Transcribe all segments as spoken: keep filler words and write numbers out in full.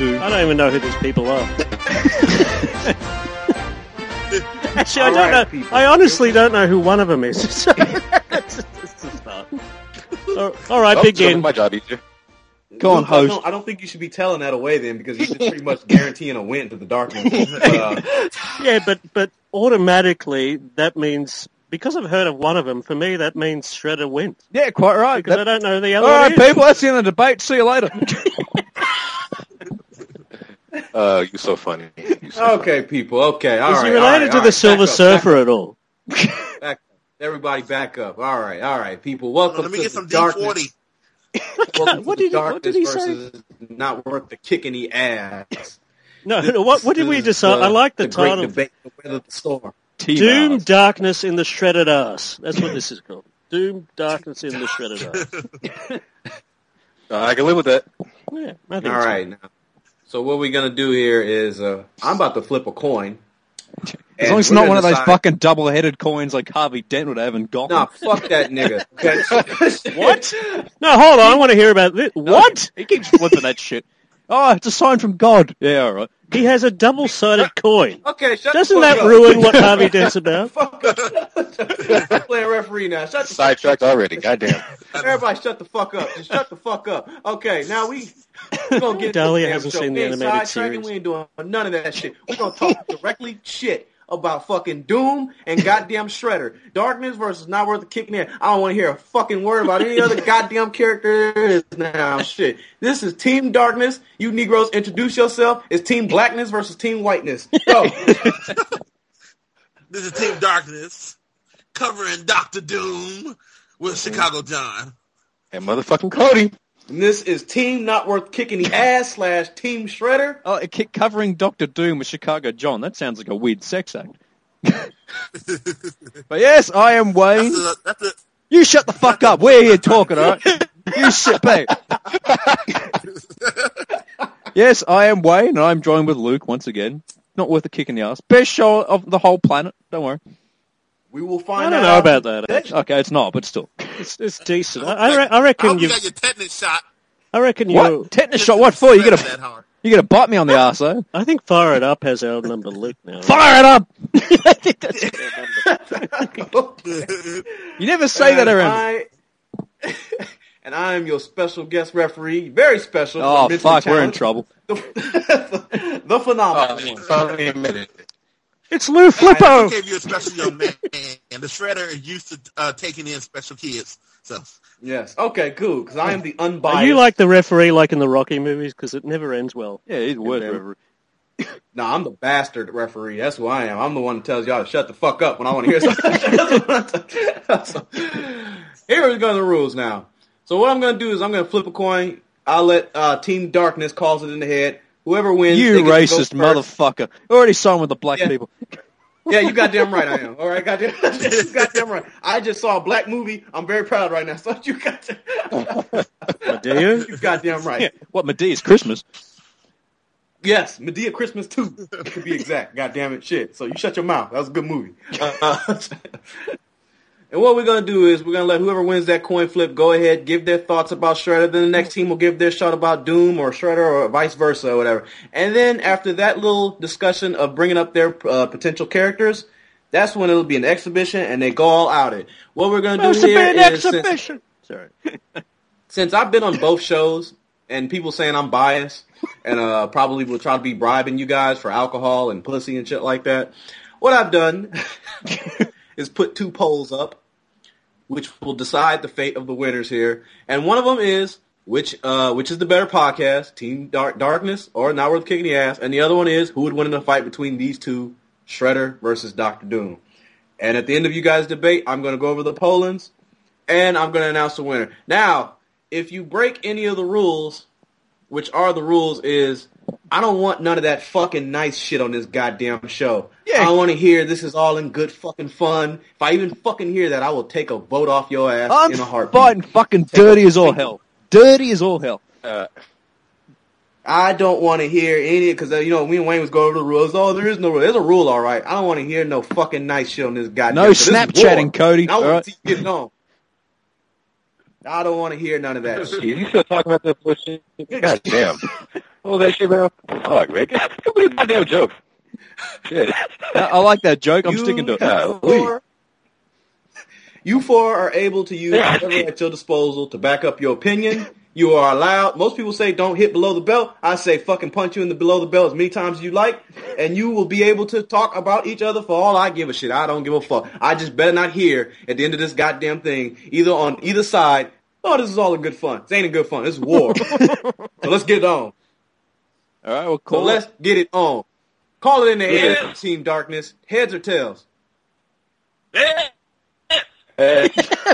Doom. I don't even know who these people are. Actually, I All don't right, know. people. I honestly don't know who one of them is. So, let's just start. All- All right, Oh, begin. so make my job easier. Go on, Luke, I host. don't, I don't think you should be telling that away then, because you're just pretty much guaranteeing a win to the darkness. But, uh, Yeah, but but automatically that means, because I've heard of one of them, for me that means Shredder wins. Yeah, quite right. Because That- I don't know the other All one right, is. people, that's the end of the debate. See you later. Uh, you're so funny. You're so okay, people. Okay, all Is right. he related all right, to all the right, Silver back up, Surfer at all? Back up, back up. Everybody, back up. All right, all right, people. Welcome Let me to get the some D darkness. forty. Welcome What to the did he- what did darkness he say? versus not worth the kick in the ass. No, no, what what did we This is decide? I like the, the great title. debate, the weather the storm. Doom Darkness in the Shredded Ass. That's what this is called. Doom Darkness in the Shredded Ass. Uh, I can live with that. Yeah, I think All so. right, now. So what we're gonna do here is uh, I'm about to flip a coin. As and long as it's we're not gonna one of those decide- fucking double-headed coins like Harvey Dent would have in Gotham. Nah, fuck that nigga. Okay? What? No, hold on. I want to hear about this. What? He keeps flipping that shit. Oh, it's a sign from God. Yeah, all right. He has a double-sided coin. Okay, shut Doesn't the fuck that up. ruin what Harvey Dent's about? Fuck up. I'm playing referee now. Shut the Sidetracked already. Goddamn. Everybody shut the fuck up. Just shut the fuck up. Okay, now we we gonna get Dahlia this hasn't damn show. seen the We ain't animated sidetracking, series. We ain't doing none of that shit. We're gonna talk directly shit about fucking Doom and goddamn Shredder. Darkness versus not worth the kicking in. I don't want to hear a fucking word about any other goddamn character there is now. Shit. This is Team Darkness. You Negroes, introduce yourself. It's Team Blackness versus Team Whiteness. Go. This is Team Darkness covering Doctor Doom with Chicago John. And motherfucking Cody. And this is Team Not Worth Kicking the Ass slash Team Shredder. Oh, it kept covering Doctor Doom with Chicago John. That sounds like a weird sex act. But yes, I am Wayne. That's a, that's a, You shut the fuck up. We're here talking, all right? You sit back. Yes, I am Wayne, and I'm joined with Luke once again. Not worth a kick in the ass. Best show of the whole planet. Don't worry. We will I find don't out. know about that. Actually. Okay, it's not, but still. It's, it's decent. I, I, re- I I reckon hope you you. got your tetanus shot. I reckon you. What? Tetanus shot? What for? You That gonna hard. you gonna bite me on the ass, eh? I think Fire It Up has our number, Luke. Now. Fire it up! I think that's our number. You never say that and around. I, and I am your special guest referee, very special. Oh mentally fuck, we're in challenged, trouble. The, the phenomenal Oh, one. finally admitted it. It's Lou I Flippo. gave you a special young man, and the Shredder is used to uh, taking in special kids. So Yes. Okay. Cool. Because I am the unbiased. Are you like the referee, like in the Rocky movies? Because it never ends well. Yeah, he's worth them. it. No, I'm the bastard referee. That's who I am. I'm the one that tells y'all to shut the fuck up when I want to hear something. So, here we go. The rules now. So what I'm going to do is I'm going to flip a coin. I'll let uh, Team Darkness calls it in the head. Whoever wins, You they get to go racist first. motherfucker. Already signed with the black Yeah. people. Yeah, you goddamn right I am. All right, goddamn, you goddamn right. I just saw a black movie. I'm very proud right now. So you got Do you? you goddamn right. Yeah. What, Medea's Christmas? Yes, Medea Christmas two, to be exact. God damn it, shit. So you shut your mouth. That was a good movie. Uh, and what we're gonna do is we're gonna let whoever wins that coin flip go ahead, give their thoughts about Shredder. Then the next team will give their shot about Doom or Shredder or vice versa or whatever. And then after that little discussion of bringing up their uh, potential characters, that's when it'll be an exhibition and they go all out it. What we're gonna do Must have here been an is since, exhibition. Sorry. since I've been on both shows and people saying I'm biased and uh, probably will try to be bribing you guys for alcohol and pussy and shit like that, what I've done is put two polls up, which will decide the fate of the winners here. And one of them is which uh, which is the better podcast, Team Dark Darkness or Not Worth Kicking the Ass, and the other one is who would win in a fight between these two, Shredder versus Doctor Doom. And at the end of you guys' debate, I'm going to go over the pollings, and I'm going to announce the winner. Now, if you break any of the rules, which are the rules, is I don't want none of that fucking nice shit on this goddamn show. Yeah. I don't want to hear this is all in good fucking fun. If I even fucking hear that, I will take a vote off your ass I'm in a heartbeat. fighting fucking dirty as all hell. Dirty as all hell. Uh, I don't want to hear any, because, uh, you know, me and Wayne was going over the rules. Oh, there is no rule. There's a rule, all right. I don't want to hear no fucking nice shit on this goddamn No show. This is Snapchatting, war. Cody. And I want All right. to see you getting on. I don't want to hear none of that shit. you still talking about that bullshit? God damn. Oh, that shit, man. Fuck, man. Give me a goddamn joke. Shit. I, I like that joke. I'm You sticking to it. Yeah. four, you four are able to use whatever at your disposal to back up your opinion. You are allowed. Most people say don't hit below the belt. I say fucking punch you in the below the belt as many times as you like, and you will be able to talk about each other for all I give a shit. I don't give a fuck. I just better not hear at the end of this goddamn thing, either on either side, oh, this is all a good fun. This ain't a good fun. This is war. So let's get it on. All right, well, So cool. let's get it on. Call it in the air, Team Darkness. Heads or tails? Yeah. Uh,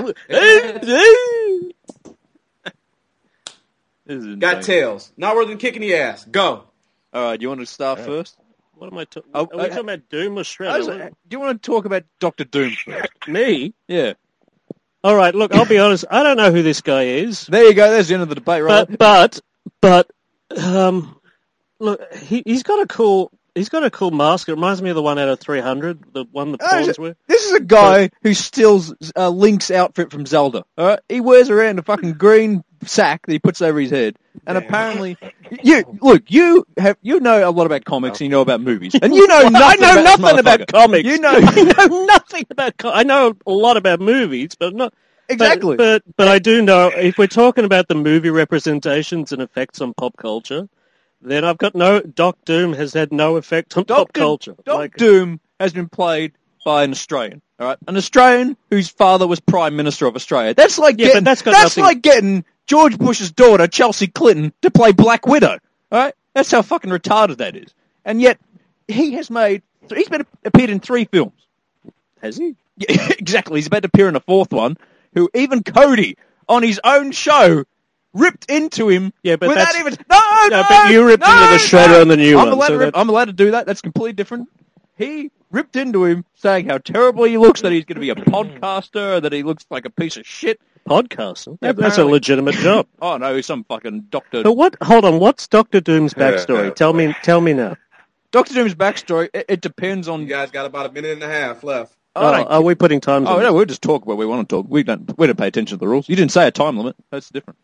This is Got insane. tails. Not worth than kicking the ass. Go. All right, do you want to start first? What am I talking? Oh, Are we uh, talking about Doom or I Shredder? was- do you want to talk about Doctor Doom first? Me? Yeah. All right. Look, I'll be honest. I don't know who this guy is, There you go. There's the end of the debate, right? but but but um, look, he he's got a cool he's got a cool mask. It reminds me of the one out of three hundred, the one the Oh, pawns is it- wear. This is a guy who steals uh, Link's outfit from Zelda. All right, he wears around a fucking green sack that he puts over his head, and apparently, you look, you have you know a lot about comics and you know about movies, and you know I nothing know about this nothing about motherfucker. comics. You know I know nothing about. Com- I know a lot about movies, but not exactly. But, but but I do know if we're talking about the movie representations and effects on pop culture, then I've got no. Doc Doom has had no effect on pop Doctor culture. Doc Like, Doom has been played by an Australian. All right, an Australian whose father was Prime Minister of Australia. That's like Yeah, getting, but that's got that's nothing- like getting George Bush's daughter, Chelsea Clinton, to play Black Widow. All right, that's how fucking retarded that is. And yet, he has made. He's been appeared in three films. has he? Yeah, exactly. He's about to appear in a fourth one. Who even Cody on his own show ripped into him. Yeah, but without that's- even no, no. No, but you ripped no, into the Shredder no. on the new I'm one, Allowed so to rip, that- I'm allowed to do that. That's completely different. He ripped into him, saying how terrible he looks, that he's going to be a podcaster, that he looks like a piece of shit. Podcaster. Yeah, That- that's a apparently. legitimate job. Oh no, he's some fucking doctor. But what? Hold on. What's Doctor Doom's Yeah, backstory? yeah. Tell me. Tell me now. Doctor Doom's backstory. It, it depends on. You guys got about a minute and a half left. I Oh, don't- are we putting times? oh on no, this? we'll just talk where we want to talk. We don't. We don't pay attention to the rules. You didn't say a time limit. That's different.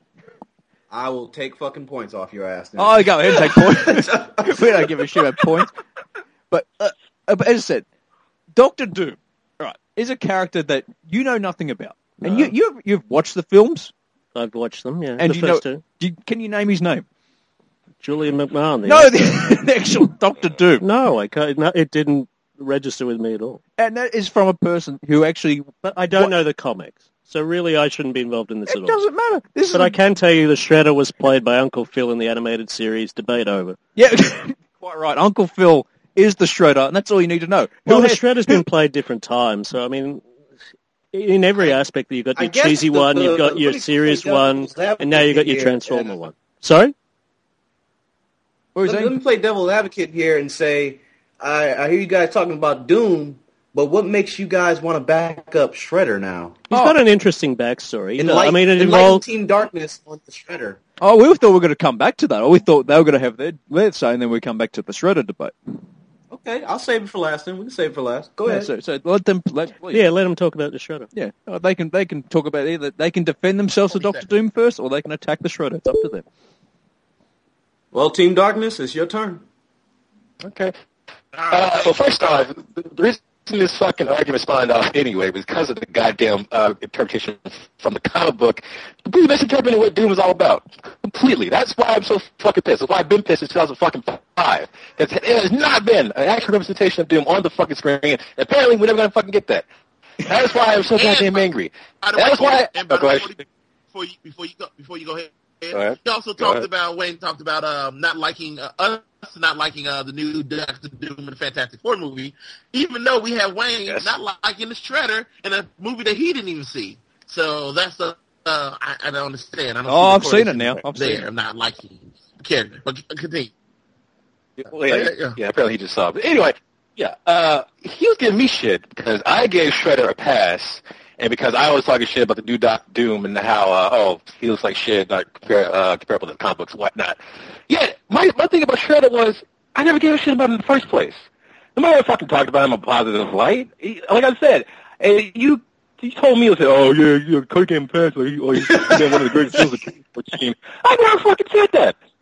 I will take fucking points off your ass. Oh, go ahead and take points. We don't give a shit about points. But, uh, uh, but as I said, Doctor Doom, right, is a character that you know nothing about, and you you've you've watched the films, I've watched them. Yeah, and the you know. first two. Do you, can you name his name? Julian McMahon. the No, actor. the, the actual Doctor Doom, no, I can't. No, it didn't register with me at all. and that is from a person who actually. But I don't What- know the comics, so really I shouldn't be involved in this It at all. doesn't matter. This But is I can tell you the Shredder was played by Uncle Phil in the animated series. Debate over. yeah, quite right. Uncle Phil is the Shredder, and that's all you need to know. Well, Who the has- Shredder's been played different times, so I mean, in every aspect, you've got I your guess cheesy the- one, the- you've got let your me serious play one, devil's advocate and now you've got your here, Transformer and- one. Sorry? What was Let, that? let me play devil's advocate here and say, I, I hear you guys talking about Doom, but what makes you guys want to back up Shredder now? He's Oh. got an interesting backstory. You know, Enlighten- I mean, it enlighten involves... Team Darkness on the Shredder. Oh, we thought we were going to come back to that. Or we thought they were going to have their, their say, and then we come back to the Shredder debate. Okay, I'll save it for last then. We can save it for last. Go Yeah, ahead. so, so let them. Let, please. Yeah, let him talk about the Shredder. Yeah, uh, they can they can talk about either they can defend themselves to Doctor Doom first, or they can attack the Shredder. It's up to them. Well, Team Darkness, it's your turn. Okay. Uh, so first off, the reason this fucking argument spawned off anyway was because of the goddamn uh, interpretation from the comic book. Completely misinterpreting what Doom is all about. Completely. That's why I'm so fucking pissed. That's why I've been pissed since two thousand five. Because it has not been an actual representation of Doom on the fucking screen. And apparently, we're never going to fucking get that. That's why I'm so And- goddamn angry. By the way, That's why. and by Oh, the go way, ahead. before you before you go before you go ahead, Go ahead. he also Go talked ahead. about Wayne talked about um not liking uh, us not liking uh, the new Doctor Doom and the Fantastic Four movie, even though we have Wayne Yes. not liking the Shredder in a movie that he didn't even see. So that's the uh, I, I don't understand. I don't Oh, see the I've seen it correlation now. I've there, seen it. not liking the character. But continue. Well, yeah, Yeah. yeah, apparently he just saw it. But anyway, yeah, uh, he was giving me shit because I gave Shredder a pass, and because I was talking shit about the new Doc Doom and how, uh, oh, he looks like shit, not compar- uh, comparable to the comic books and whatnot. Yeah, my, my thing about Shredder was I never gave a shit about him in the first place. Nobody ever fucking talked about him in a positive light. He, like I said, and you you told me, you said, oh, yeah, yeah, Kirk came past, or, he, or he's been one of the greatest films of the team. I never fucking said that.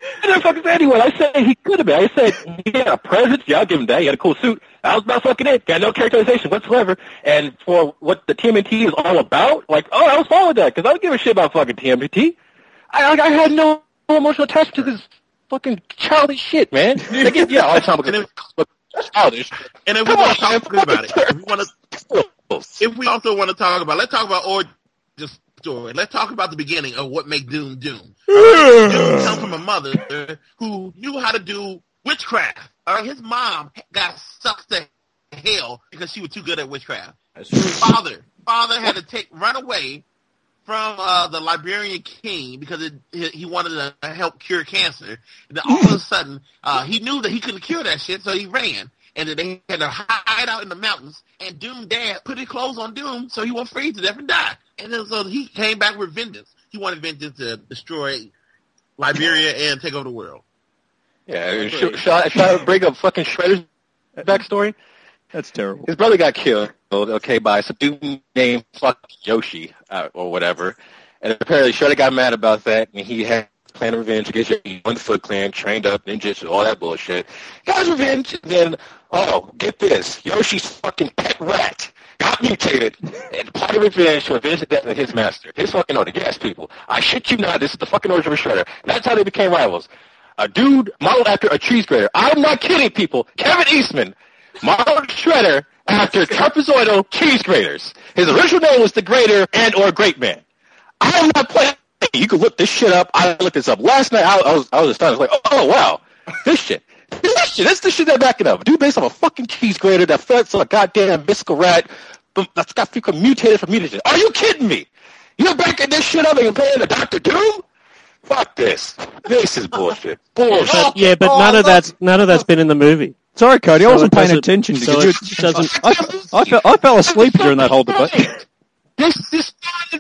I didn't fucking say anyone. I said he could have been. I said he had a presence. Yeah, I'll give him that. He had a cool suit. That was about fucking it. Got no characterization whatsoever. And for what the T M N T is all about, like, oh, I was fine with that because I don't give a shit about fucking T M N T. I, I had no emotional attachment to this fucking childish shit, man. They get, yeah, all the time because that's childish. And if we want to talk about it, if we want to, if we also want to talk about, let's talk about origin story. Let's talk about the beginning of what made Doom Doom. Right? Doom comes from a mother who knew how to do witchcraft. All right, his mom got sucked to hell because she was too good at witchcraft. His father, father had to take run away from uh, the Liberian king because it, he wanted to help cure cancer. And then all of a sudden, uh, he knew that he couldn't cure that shit, so he ran. And then they had to hide out in the mountains. And Doom dad put his clothes on Doom so he won't freeze to death and die. And then so he came back with vengeance. He wanted vengeance to destroy Liberia and take over the world. Yeah, should, should, I, should I bring up fucking Shredder's backstory? That's terrible. His brother got killed, okay, by some dude named fucking Yoshi uh, or whatever. And apparently Shredder got mad about that, and he had a plan of revenge against Yoshi, won the Foot Clan, trained up, ninjas, all that bullshit. Got his revenge, and then, oh, get this, Yoshi's fucking pet rat got mutated, and part of revenge to avenge the death of his master. His fucking order. Yes, people. I shit you not, this is the fucking origin of Shredder. That's how they became rivals. A dude modeled after a cheese grater. I'm not kidding, people. Kevin Eastman modeled Shredder after trapezoidal cheese graters. His original name was the Grater and or Great Man. I'm not playing. You can look this shit up. I looked this up last night. I, I was I was astonished. Like, oh, oh wow, this shit, this shit, that's the shit that back it up. A dude based on a fucking cheese grater that fed on a goddamn mystical rat that's got freaking mutated from mutagen. Are you kidding me? You're backing this shit up and you're playing the Doctor Doom? Fuck this. This is bullshit. Bullshit. But, yeah, but none of that's none of that's been in the movie. Sorry, Cody, I So wasn't it paying doesn't- attention so because it you. doesn't- I, I, fell, I fell asleep during that whole debate. This this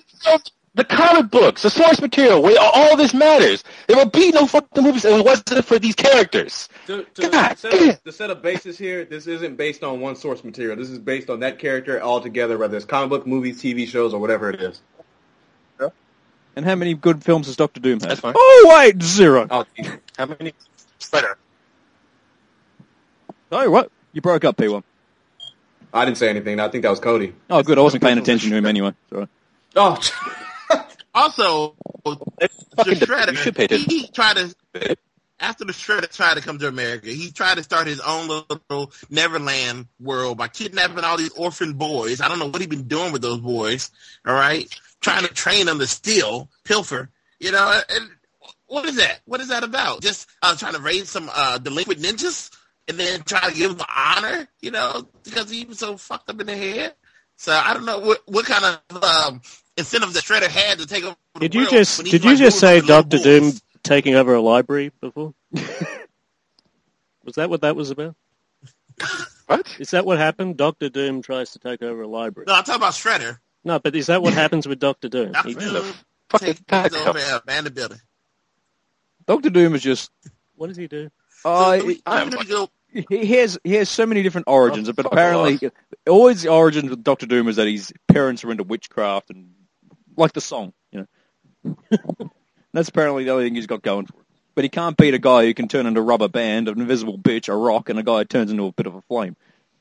the comic books, the source material, where all this matters. There would be no fucking movies if it wasn't for these characters. To, to, God set damn. up, to set up basis here, this isn't based on one source material. This is based on that character altogether, whether it's comic book, movies, T V shows, or whatever it is. And how many good films does Doctor Doom have? That's fine. Oh, wait, zero. Oh, How many? Better. Oh, what? You broke up, P one. I didn't say anything. I think that was Cody. Oh, good. I wasn't paying attention to him anyway. Sorry. Oh, Also, the Fucking the- Shredder, you should pay attention. he tried to, after the Shredder tried to come to America, he tried to start his own little Neverland world by kidnapping all these orphan boys. I don't know what he's been doing with those boys, all right? Trying to train them to steal, pilfer, you know, and what is that? What is that about? Just uh, trying to raise some uh, delinquent ninjas and then try to give them honor, you know, because he was so fucked up in the head? So I don't know what, what kind of um, incentive that Shredder had to take over the Did you world just when he's, did you like, just moving say with little Doctor bulls. Doom taking over a library before? Was that what that was about? What? Is that what happened? Doctor Doom tries to take over a library. No, I'm talking about Shredder. No, but is that what happens with Doctor Doom? Doctor He- Doom Fucking takes God, over a abandoned building. Doctor Doom is just. what does he do? Uh, So, he, I'm even if you go, he has he has so many different origins, Oh, but fuck apparently, always the origins with Doctor Doom is that his parents are into witchcraft and like the song, you know. That's apparently the only thing he's got going for him. But he can't beat a guy who can turn into a rubber band, an invisible bitch, a rock, and a guy who turns into a bit of a flame.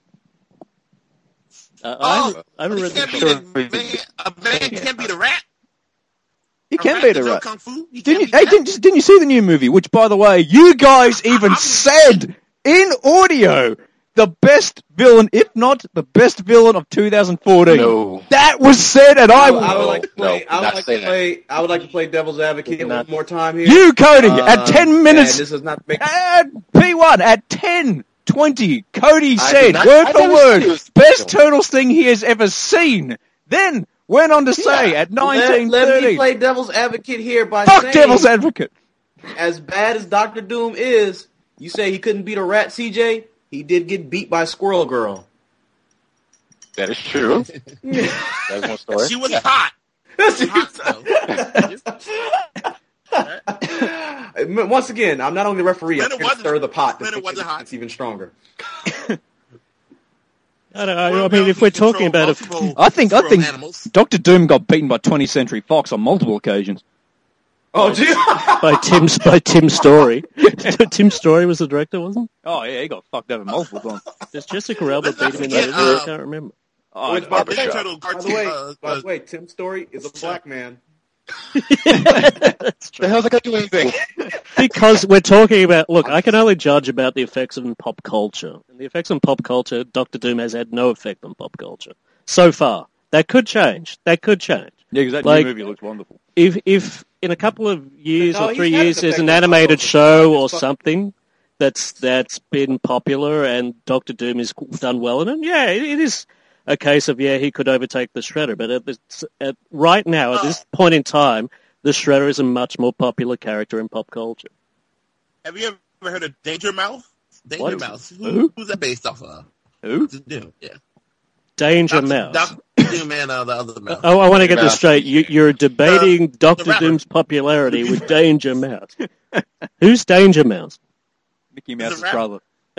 Uh, I oh, haven't, I haven't he read can't the be book. the man, a man can't be the rat. He can beat a can do rat. Kung Fu. He Didn't you, can't be hey, that. didn't, didn't you see the new movie? Which, by the way, you guys even I'm- said in audio the best villain, if not the best villain of two thousand fourteen. No. That was said, and I, I, I would like to No, play. did I would not like say to that. play. I would like to play devil's advocate Did one not. more time here. you, Cody, Uh, at ten minutes, and this is not make, at P one, at ten twenty, Cody I said, did not- word I for never said word, it was- best Turtles thing he has ever seen. Then went on to say, at let, nineteen let me thirty, play devil's advocate here by fuck saying, devil's advocate. as bad as Doctor Doom is, you say he couldn't beat a rat, C J. He did get beat by Squirrel Girl. That is true. That's one story. She was Yeah. hot. She was hot, though. Once again, I'm not only the referee. I'm Leonard going to wasn't- stir the pot to Leonard make wasn't hot. it's even stronger. I, don't, I, Well, I mean, if we're talking about a, multiple I think, I squirrel think animals. Doctor Doom got beaten by twentieth Century Fox on multiple occasions. Oh, gee. by Tim by Tim Story. Tim Story was the director, wasn't Oh yeah, he got fucked over multiple times. he? Does Jessica Alba beat him in forget, that movie? uh, I can't remember. Oh, Which, I- by, The the way, Turtle by the cartoon, way, uh, by uh, the way, Tim Story is a black man. That's true. The hell's that got to do anything? Because we're talking about, look, I can only judge about the effects on pop culture. And the effects on pop culture, Doctor Doom has had no effect on pop culture. So far. That could change. That could change. yeah, because that like- new movie looks wonderful. If if in a couple of years No, or he's three had years an there's effect an on pop animated culture. show or It's fuck- something that's that's been popular and Doctor Doom is done well in it, yeah, it, it is a case of, yeah, he could overtake the Shredder. But at, this, at right now, at this point in time, the Shredder is a much more popular character in pop culture. Have you ever heard of Danger Mouse? Danger What? Mouse. Who, Who? Who's that based off of? Who? Doom. Yeah. Danger Doctor Mouse. Doctor Doom and uh, the other mouse. Oh, I want to get this Mouse. straight. You, you're debating Doctor rapper. Doom's popularity with Danger Mouse. Who's Danger Mouse? Mickey He's a Mouse's rapper. brother.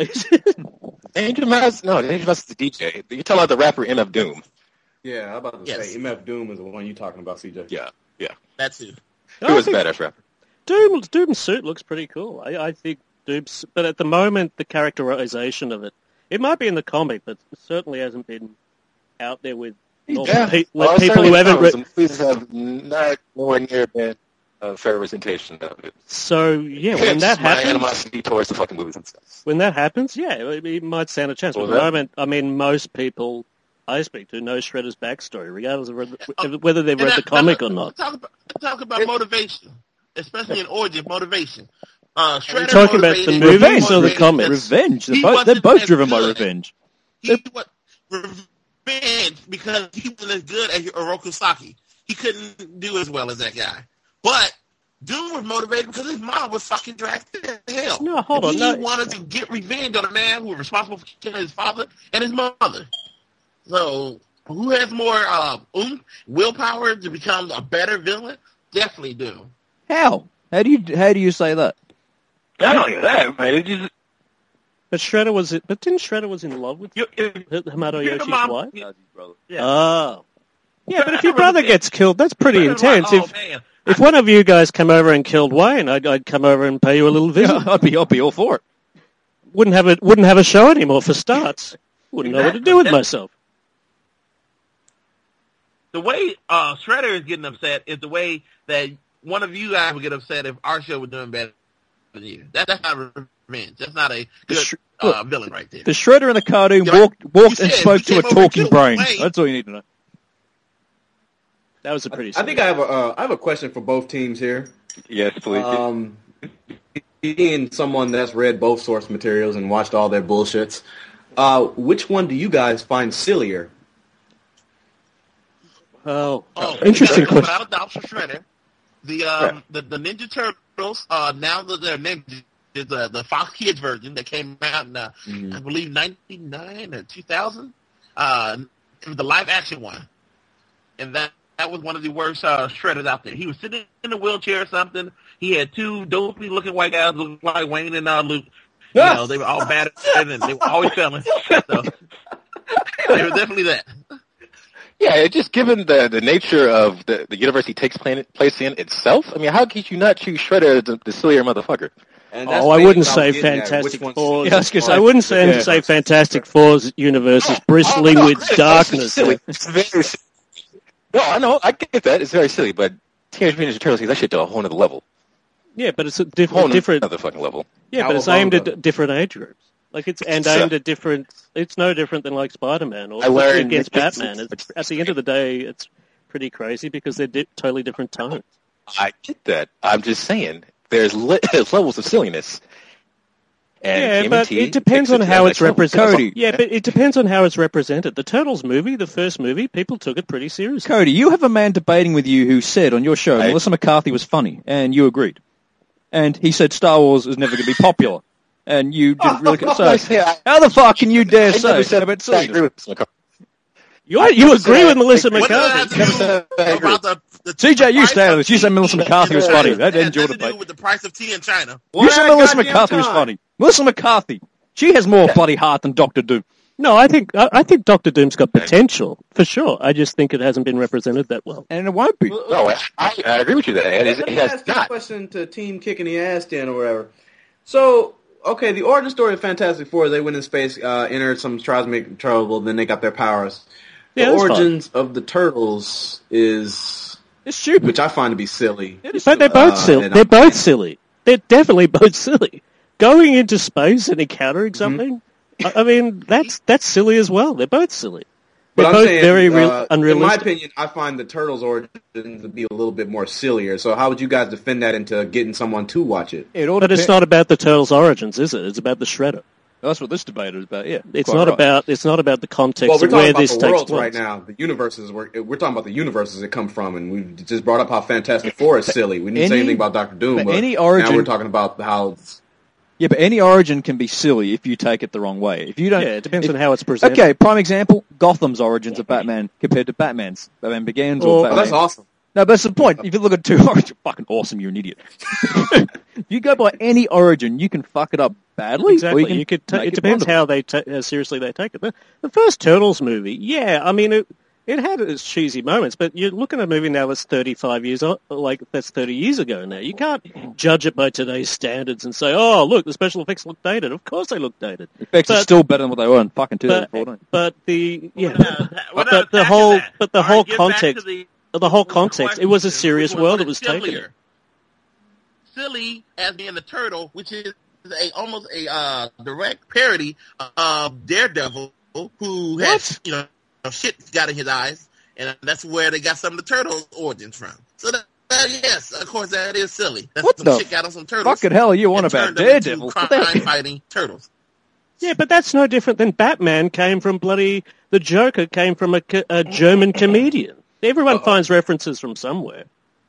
Danger Mouse? No, Danger Mouse is the D J. You're talking about the rapper M F Doom. Yeah, I'm about to Yes. say M F Doom is the one you're talking about, C J. Yeah, yeah. That's who. He was a badass rapper. Doom, Doom's suit looks pretty cool. I, I think Doom's, but at the moment, the characterization of it, it might be in the comic, but it certainly hasn't been out there with normal Yeah. pe- Well, with people who haven't read. Some movies have not nowhere near been a fair representation of it. So yeah, when Hence that my happens, animosity towards the fucking movies and stuff. when that happens, yeah, it, it might stand a chance. But What at was the that? moment, I mean, most people I speak to know Shredder's backstory, regardless of whether, Oh, whether they've And read that- the comic that- or not. Talk about, talk about motivation, especially in origin motivation. Uh, Shredder talking about the motivated- movies he or the motivated- comics? Revenge. They're He both, they're wasn't both as driven by good. revenge. He was revenge because he wasn't as good as Oroku Saki. He couldn't do as well as that guy. But Doom was motivated because his mom was fucking dragged to hell. No, hold and on, He no. wanted to get revenge on a man who was responsible for killing his father and his mother. So, who has more uh, oomph, willpower to become a better villain? Definitely Doom. How? How do you how do you say that? Not only that, man, it just But Shredder was, but didn't Shredder was in love with you, you, Hamato You're the Yoshi's mom- wife? Yeah. Yeah. Oh. Yeah, but if your Shredder brother was- gets killed, that's pretty Shredder was like, intense. oh, If man. if one of you guys come over and killed Wayne, I'd, I'd come over and pay you a little visit. I'd be I'd be all for it. Wouldn't have a wouldn't have a show anymore for starts. Wouldn't know what to do with myself. The way uh, Shredder is getting upset is the way that one of you guys would get upset if our show was doing better than you. That, that's not revenge. That's not a good Sh- uh, villain right there. The Shredder in the cartoon Yeah, walked walked you and said spoke you to a came over and talking killed brain. Wayne. That's all you need to know. That was a pretty. I think I have a uh, I have a question for both teams here. yes, please. Um, being someone that's read both source materials and watched all their bullshits, uh, which one do you guys find sillier? Oh, Oh, interesting without question. a doubt for Shredder. The um the, the Ninja Turtles uh now that they're ninjas, the the Fox Kids version that came out in uh, Mhm. I believe ninety nine or two thousand. Uh, it was the live action one, and that that was one of the worst uh, Shredders out there. He was sitting in a wheelchair or something. He had two dopey looking white guys look like Wayne and uh, Luke. You know, they were all bad and they were always failing. So they were definitely that. Yeah, it just given the the nature of the, the universe he takes plan- place in itself, I mean, how could you not choose Shredder as the, the sillier motherfucker? And that's Oh, I the wouldn't thing say was getting at, Fantastic which one's Four. Yeah, I was gonna say- I wouldn't say, Yeah. say Fantastic Four's universe is bristling Oh, no, with granted, darkness. It's silly. It's very silly. No, I know, I get that. It's very silly, but Teenage Mutant Ninja Turtles takes that shit to a whole nother level. Yeah, but it's a Whole different, different. other fucking level. Yeah, but it's aimed Cowabunga. at different age groups. Like it's and Sure. aimed at different. It's no different than like Spider-Man or I learned- against Batman. It's, at the end of the day, it's pretty crazy because they're di- totally different tones. I get that. I'm just saying, there's, li- there's levels of silliness. And Yeah, T M but N T it depends takes on to how that it's next level. represented. Cody. Yeah, but it depends on how it's represented. The Turtles movie, the first movie, people took it pretty seriously. Cody, you have a man debating with you who said on your show I- Melissa McCarthy was funny, and you agreed. And he said Star Wars is never going to be popular, and you didn't really. I So say, I, how the fuck can you dare I say never said about I agree silliness? with Mister McCarthy. You you agree said- with Melissa What What does that McCarthy? have to Never said I do agree. about the, the C J, you price stay out of of this. You said tea Melissa in McCarthy was China? funny. That It ended has your nothing to do debate. with the price of tea in China. You said One Melissa goddamn McCarthy was time. funny. Melissa McCarthy. She has more bloody heart than Doctor Doom. No, I think I, I think Doctor Doom's got potential for sure. I just think it hasn't been represented that well, and it won't be. Well, No, I, I agree with you there. It, is, Let it me has ask this not. question to Team Kicking the Ass Den or whatever. So, okay, the origin story of Fantastic Four, they went in space, uh, entered some cosmic trouble, then they got their powers. The Yeah, that's origins of the Turtles is, It's stupid. which I find to be silly. but they're both Uh, silly. and They're I'm- both silly. They're definitely both silly. Going into space and encountering something. I, I mean, that's that's silly as well. They're both silly. But They're I'm both saying, very real, uh, in my unrealistic. opinion, I find the Turtles' origins to be a little bit more sillier. So how would you guys defend that into getting someone to watch it? It all But it's depen- not about the Turtles' origins, is it? It's about the Shredder. That's what this debate is about. Yeah, It's quite not right. about. It's not about the context Well, we're of where talking about this the takes worlds place. right now. The universes. We're, we're talking about the universes that come from, and we just brought up how Fantastic Four is silly. We didn't say any- anything about Doctor Doom, but but any origin- now we're talking about how. Yeah, but any origin can be silly if you take it the wrong way. If you don't, Yeah, it depends if- on how it's presented. Okay, prime example: Gotham's origins of Batman compared to Batman's. Batman Begins or Oh, Batman. Oh, that's awesome. No, but that's the point. If you look at two origins, fucking awesome. You're an idiot. If you go by any origin, you can fuck it up badly. Exactly. Or you, You, can could. Ta- make it depends wonderful. how they ta- how seriously they take it. The, the first Turtles movie, yeah, I mean, it, it had its cheesy moments, but you're looking at a movie now that's thirty-five years old, like that's thirty years ago now. You can't judge it by today's standards and say, "Oh, look, the special effects look dated." Of course, they look dated. Effects are but- still better than what they were in fucking But, twenty fourteen. but the yeah, We're not- we're but not the attacking whole that. but the All right, whole get back to context, the- the whole the context, it was a question, serious which was world what that was is taken. sillier? Silly as being the turtle, which is a almost a uh, direct parody of Daredevil, who has you know shit got in his eyes, and that's where they got some of the turtles' origins from. So that, that yes, of course, that is silly. That's What some the shit got on some turtles. Fucking hell, you on and about turned them into Daredevil? What the heck? crime-fighting turtles. Yeah, but that's no different than Batman came from bloody... The Joker came from a, co- a German comedian. Everyone Uh-oh. finds references from somewhere.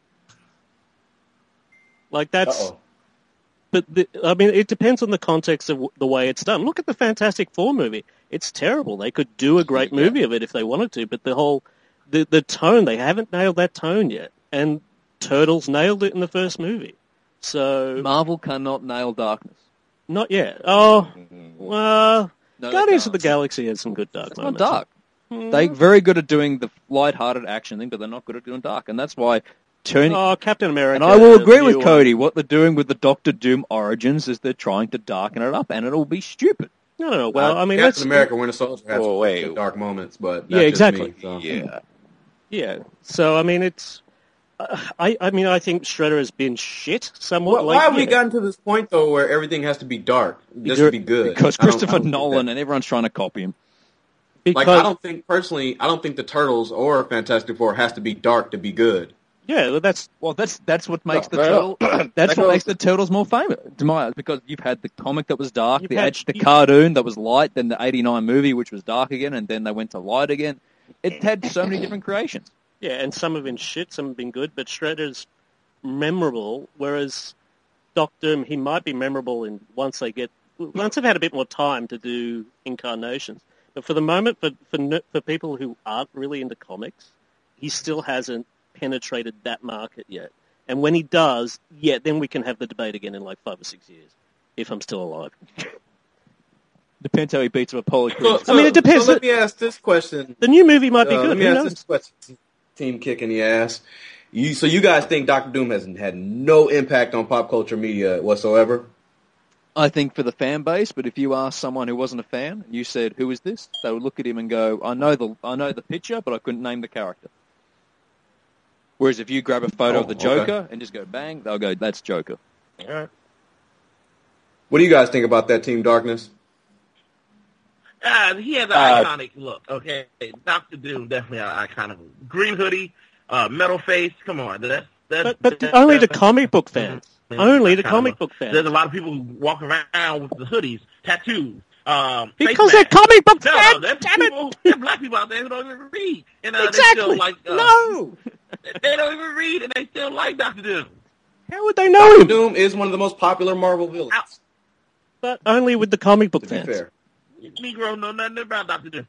Like, that's... Uh-oh. But, the, I mean, it depends on the context of w- the way it's done. Look at the Fantastic Four movie. It's terrible. They could do a great movie of it if they wanted to, but the whole... The, the tone, they haven't nailed that tone yet. And Turtles nailed it in the first movie. So, Marvel cannot nail darkness. not yet. Oh, well... No, they Guardians of the can't. Galaxy has some good dark It's not moments. dark. They're very good at doing the light-hearted action thing, but they're not good at doing dark, and that's why turning. Oh, Captain America. and I will the agree new with one. Cody. What they're doing with the Doctor Doom origins is they're trying to darken it up, and it'll be stupid. No, no, no. Well, Uh, I mean, Captain let's America: Winter Soldier has Whoa, wait. some dark moments, but Yeah, that's exactly. Just me, so. Yeah. Yeah. So, I mean, it's. Uh, I, I mean, I think Shredder has been shit somewhat. Why, like, why have we yeah. gotten to this point though, where everything has to be dark just Because- to be good? Because I don't- I Christopher don't get Nolan that. and everyone's trying to copy him. Because, Like, I don't think personally, I don't think the Turtles or Fantastic Four has to be dark to be good. yeah, well, that's. Well, that's that's what makes the No, turtle. That's that what goes- makes the turtles more famous, to my because you've had the comic that was dark, You've the had- edge, the you- cartoon that was light, then the eighty-nine movie which was dark again, and then they went to light again. It had so many different creations. Yeah, and some have been shit, some have been good, but Shredder's memorable, whereas Doctor, he might be memorable in once they get. Once they've had a bit more time to do incarnations. But for the moment, for, for n- for people who aren't really into comics, he still hasn't penetrated that market yet. And when he does, yeah, then we can have the debate again in like five or six years, if I'm still alive. Depends how he beats up Apollo So, Creed. so- I mean, it depends. So let me ask this question. The new movie might be Uh, good. let me Who ask knows? this question. Team kicking the ass. You, so you guys think Doctor Doom has had no impact on pop culture media whatsoever? I think for the fan base, but if you ask someone who wasn't a fan and you said, "Who is this?" they would look at him and go, "I know the I know the picture, but I couldn't name the character." Whereas if you grab a photo Oh, of the okay. Joker and just go bang, they'll go, "That's Joker." What do you guys think about that, Team Darkness? Uh, he has an Uh, iconic look, okay? Doctor Doom, definitely an iconic look. Green hoodie, uh, metal face, come on. That's, that's, But, but that's, only the that's- comic book fans. that's Only the kind of comic look. book fans. There's a lot of people who walk around with the hoodies, tattoos, um, face Because they're masks. comic book No, fans, no, there's damn it! people, there's black people out there who don't even read. And, uh, They Exactly. still like, uh, No! They don't even read, and they still like Doctor Doom. How would they know Doctor him? Doom is one of the most popular Marvel villains. Out. But only with the comic book To be fans. fair. Negro know nothing about Doctor Doom.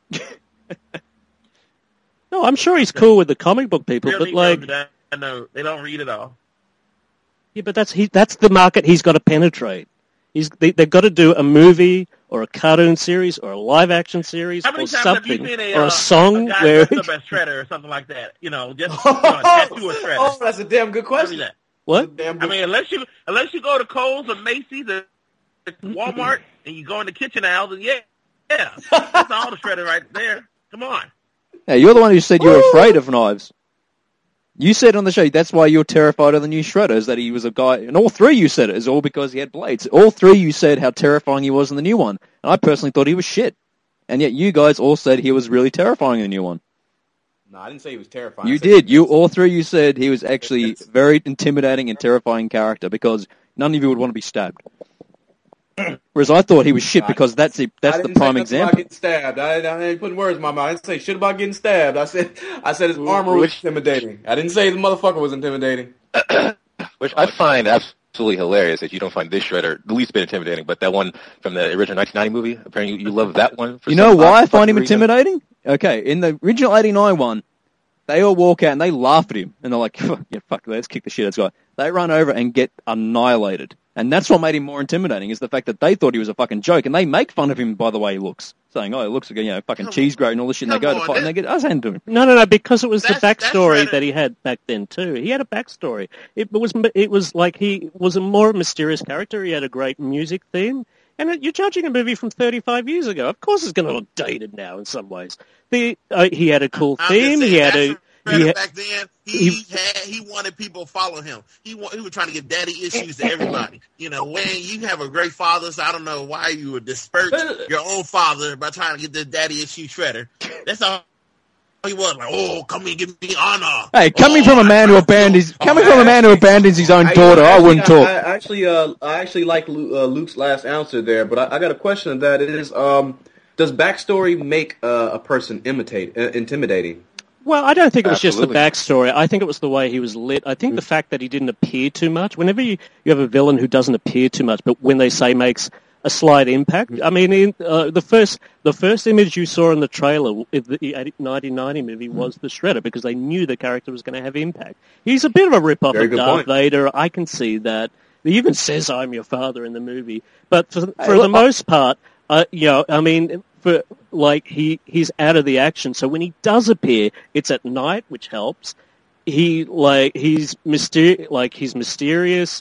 No, I'm sure he's cool with the comic book people, Real but Negroes like, do that. I know they don't read at all. yeah, but that's he, that's the market he's got to penetrate. He's they, they've got to do a movie or a cartoon series or a live action series How many or times have you something been a, or uh, a song a guy where dressed up as Shredder or something like that? You know, just you know, a tattoo of Shredder. Oh, that's a damn good Tell me question. that. what? Damn I good. mean, unless you unless you go to Kohl's or Macy's or Walmart and you go in the kitchen aisle, then yeah, yeah, that's all the Shredder right there. Come on. Yeah, you're the one who said you were afraid of knives. You said on the show that's why you're terrified of the new Shredder, is that he was a guy, and all three you said it is all because he had blades. All three you said how terrifying he was in the new one, and I personally thought he was shit. And yet you guys all said he was really terrifying in the new one. No, I didn't say he was terrifying. You I said did. he You was- all three you said he was actually very intimidating and terrifying character because none of you would want to be stabbed. Whereas I thought he was shit because that's the, that's I the didn't prime say nothing example. about getting stabbed. I, I ain't putting words in my mouth. I didn't say shit about getting stabbed. I said I said his armor was intimidating. I didn't say the motherfucker was intimidating. Which I find absolutely hilarious that you don't find this Shredder the least bit intimidating, but that one from the original nineteen ninety movie, apparently you, you love that one. For You some know why I odd find him fucking reason. intimidating? Okay, in the original eighty-nine one, they all walk out and they laugh at him. And they're like, yeah, fuck, let's kick the shit out of this guy. They run over and get annihilated. And that's what made him more intimidating, is the fact that they thought he was a fucking joke. And they make fun of him by the way he looks, saying, oh, he looks like, you know, fucking Come cheese grate and all this shit. And they come go to on, fight and that- they get us handed to him. No, no, no, because it was That's- the that's backstory Shredder. that he had back then too. He had a backstory. It was it was like he was a more mysterious character. He had a great music theme. And it, you're judging a movie from thirty-five years ago. Of course it's going to look dated now in some ways. The uh, He had a cool I'm just theme. saying, He had that's a... Shredder He had, back then, he, he- had he wanted people to follow him. He wa- he was trying to give daddy issues to everybody. You know, Wayne, you have a great father, so I don't know why you would disperse your own father by trying to get the daddy issue Shredder. That's all he was, like, oh, come and give me honor. Hey, coming Oh, from a man who I- abandons, coming I from a man who actually- abandons his own I- daughter, I, actually, wouldn't talk. I, I actually, uh, I actually like Lu- uh, Luke's last answer there, but I, I got a question of that. It is, um, does backstory make uh, a person imitate uh, intimidating? Well, I don't think it was Absolutely. just the backstory. I think it was the way he was lit. I think the fact that he didn't appear too much. Whenever you, you have a villain who doesn't appear too much, but when they say makes a slight impact. I mean, in, uh, the first the first image you saw in the trailer of the nineteen ninety movie was the Shredder, because they knew the character was going to have impact. He's a bit of a rip-off Very of good Darth point. Vader. I can see that. He even says, "I'm your father" in the movie. But for, for look, the most part, uh, you know, I mean, for like he he's out of the action. So when he does appear, it's at night, which helps. He like he's myster- like he's mysterious.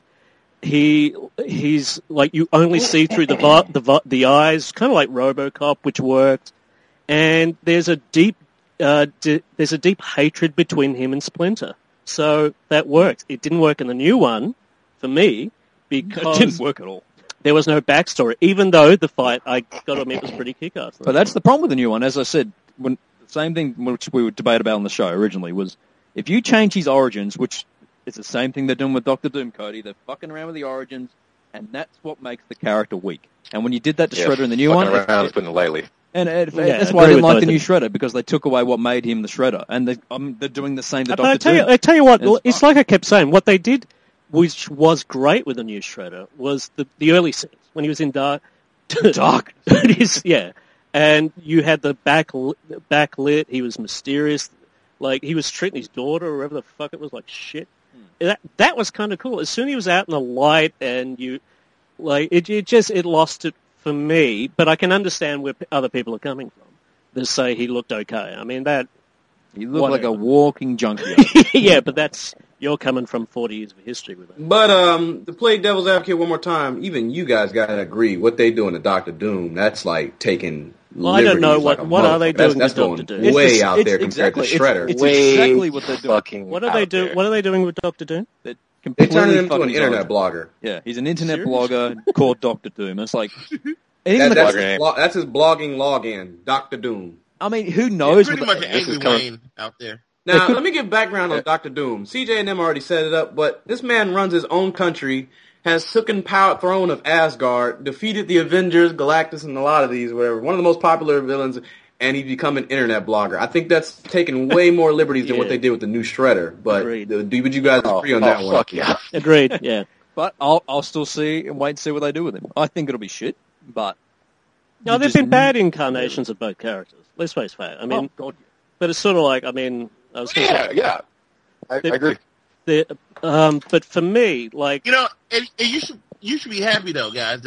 He he's like you only see through the vi- the vi- the eyes, kind of like RoboCop, which worked. And there's a deep uh, d- there's a deep hatred between him and Splinter, so that works. It didn't work in the new one for me because It didn't work at all. there was no backstory. Even though the fight, I got to admit, was pretty kick-ass. But that's the problem with the new one. As I said, when the same thing which we would debate about on the show originally was, if you change his origins, which is the same thing they're doing with Doctor Doom, Cody, they're fucking around with the origins, and that's what makes the character weak. And when you did that to Yeah, Shredder in the new fucking one, around it- is putting it lightly. and it, Yeah, that's why I agree didn't with like the both new of Shredder, because they took away what made him the Shredder, and they, um, they're doing the same to But I Doctor tell you, Doom. I tell you what, It's it's fun. like I kept saying, what they did, which was great with the new Shredder, was the the early scenes when he was in dark, dark, yeah, and you had the back backlit. He was mysterious, like he was treating his daughter or whatever the fuck it was like shit. Hmm. That that was kind of cool. As soon as he was out in the light, and you like it, it just it lost it for me. But I can understand where p- other people are coming from. They say he looked okay. I mean that. He looked like a whatever. walking junkie. Yeah, but that's you're coming from forty years of history with it. But um, to play devil's advocate one more time, even you guys gotta agree what they doing to Doctor Doom. That's like taking. Well, I don't know liberties what- like a what are they motherfucker. That's, doing that's with going Doctor Doom? way It's the- out it's there compared exactly- to it's- Shredder. it's Way exactly what they're doing. fucking What are they out do? there. What are they doing with Doctor Doom? They're They turned completely him into an fucking internet zoned. blogger. Yeah, he's an internet Seriously? blogger called Doctor Doom. It's like, even That, the, that's, blogger his name. blo- that's his blogging login, Doctor Doom. I mean, who He's knows? pretty what much the- an this is angry coming- Wayne out there. Now, let me give background on Doctor Doom. C J and them already set it up, but this man runs his own country, has taken power throne of Asgard, defeated the Avengers, Galactus, and a lot of these, whatever. One of the most popular villains, and he's become an internet blogger. I think that's taken way more liberties than what Yeah. they did with the new Shredder. But Agreed. uh, do would you guys Oh, agree on oh, that one? fuck yeah. Agreed. Yeah. But I'll I'll still see and wait and see what they do with him. I think it'll be shit, but No, you there've just been bad n- incarnations of both characters. Let's face it. I mean, oh, God, but it's sort of like, I mean, I was going to Yeah, say, yeah. I, I agree. the, um, but for me, like, You know, and, and you should you should be happy though, guys, that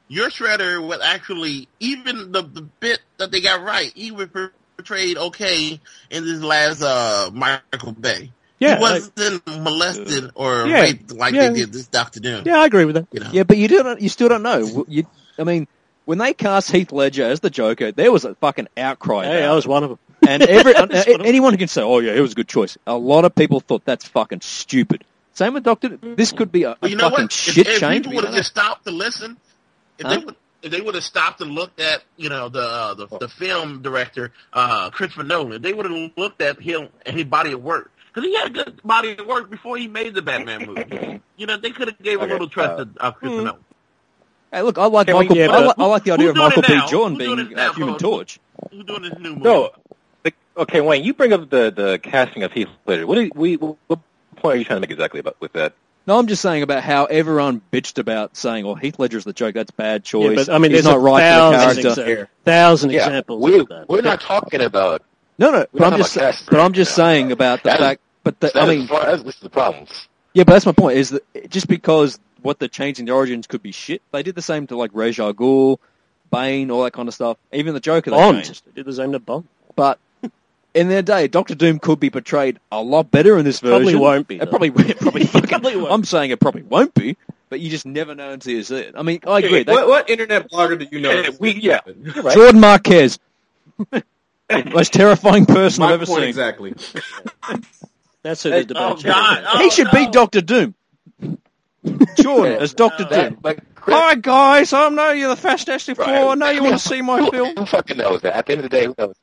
your Shredder was actually, even the, the bit that they got right, he was portrayed okay in this last uh, Michael Bay. Yeah, he wasn't like, molested or yeah, raped like yeah. they did this Doctor Doom. Yeah, I agree with that. You know? Yeah, but you don't. You still don't know. You, I mean, when they cast Heath Ledger as the Joker, there was a fucking outcry. Hey, I was one of them. And every anyone who can say, "Oh yeah, it was a good choice." A lot of people thought that's fucking stupid. Same with Doctor. This could be a, But a you know fucking what? shit if, if change. people would have just stopped to listen, if Huh? they would, if they would have stopped and looked at, you know, the uh, the, the film director, uh, Christopher Nolan, they would have looked at him and his body of work. Because he had a good body of work before he made the Batman movie. You know, they could have gave Okay, a little trust uh, to uh, Christopher hmm. Nolan. Hey, look, I like Can we Michael. get, I, uh, like, I like the idea who's of doing Michael it B. now? Jordan Who's doing being it now, uh, Human folks? Torch. Who's doing this new movie? No, the, okay, Wayne, you bring up the, the casting of Heath Ledger. What, are, we, what point are you trying to make exactly about with that? No, I'm just saying about how everyone bitched about saying, "Oh, Heath Ledger's the joke. That's a bad choice. Yeah, but, I mean, He's there's not a right for the thousand character." exa- thousand Yeah, examples we, of that. we're not talking about... No, no, We're but I'm talking just, about casting but right I'm just now. saying about the That is- fact. But the, That I is mean, far, that's, this is the problems. yeah, but that's my point. Is that just because what they're changing the origins could be shit, they did the same to like Ra's al Ghul, Bane, all that kind of stuff. Even the Joker, they Bond. changed. They did the same to Bond. But in their day, Doctor Doom could be portrayed a lot better in this version. Probably won't be, It though. probably, it probably, fucking, Probably won't. I'm saying it probably won't be, but you just never know until you see it. I mean, I agree. They- What, what internet blogger do you know? Yeah, we, yeah. You're right. Jordan Marquez, most terrifying person I've My ever point seen. exactly. That's who the debate. Oh, God. Oh, He should be no. Doctor Doom. Jordan as Doctor That, Doom. but Chris, Hi guys, I know you're the Fantastic Four. Right. I know you want to see my who, film. Who fucking knows that? At the end of the day, who knows?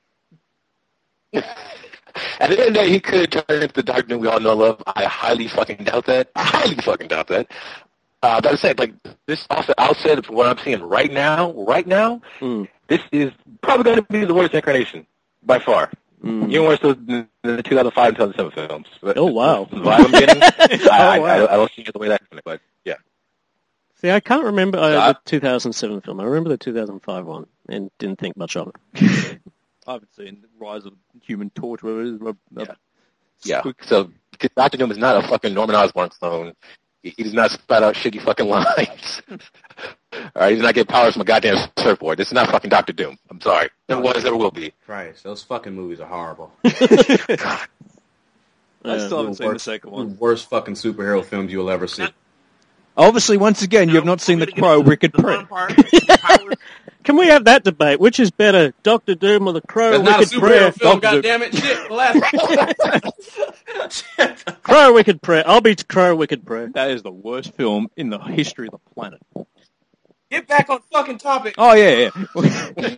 At the end of the day, he could turn into the Doctor Doom we all know and love. I highly fucking doubt that. I highly fucking doubt that. Uh, but I said, like, this also outside from what I'm seeing right now, right now, Mm. this is probably going to be the worst incarnation by far. Mm. Even worse than the two thousand five and two thousand seven films. But Oh, wow. The vibe I'm getting, I, Oh, wow. I, I, I don't see it the way that's going to, but yeah. See, I can't remember uh, Uh, the two thousand seven film. I remember the two thousand five one and didn't think much of it. I haven't seen Rise of Human Torch, whatever it is. Uh, Yeah. Yeah. So Doctor Doom is not a fucking Norman Osborn clone. He, he does not spat out shitty fucking lines. All right, he does not get powers from a goddamn surfboard. This is not fucking Doctor Doom. I'm sorry. Never was, never will be. Christ, those fucking movies are horrible. I still Uh, haven't seen the worst, second the one. worst fucking superhero films you'll ever see. Obviously, once again, you have not seen the Crow, Wicked The Prey. fun part, the powers- Can we have that debate? Which is better, Doctor Doom or the Crow? That's not a Wicked Prayer? superhero film, Doctor goddammit. Shit, the last one. Crow, Wicked Prayer. I'll be Crow, Wicked Prayer. That is the worst film in the history of the planet. Get back on fucking topic. Oh yeah, yeah.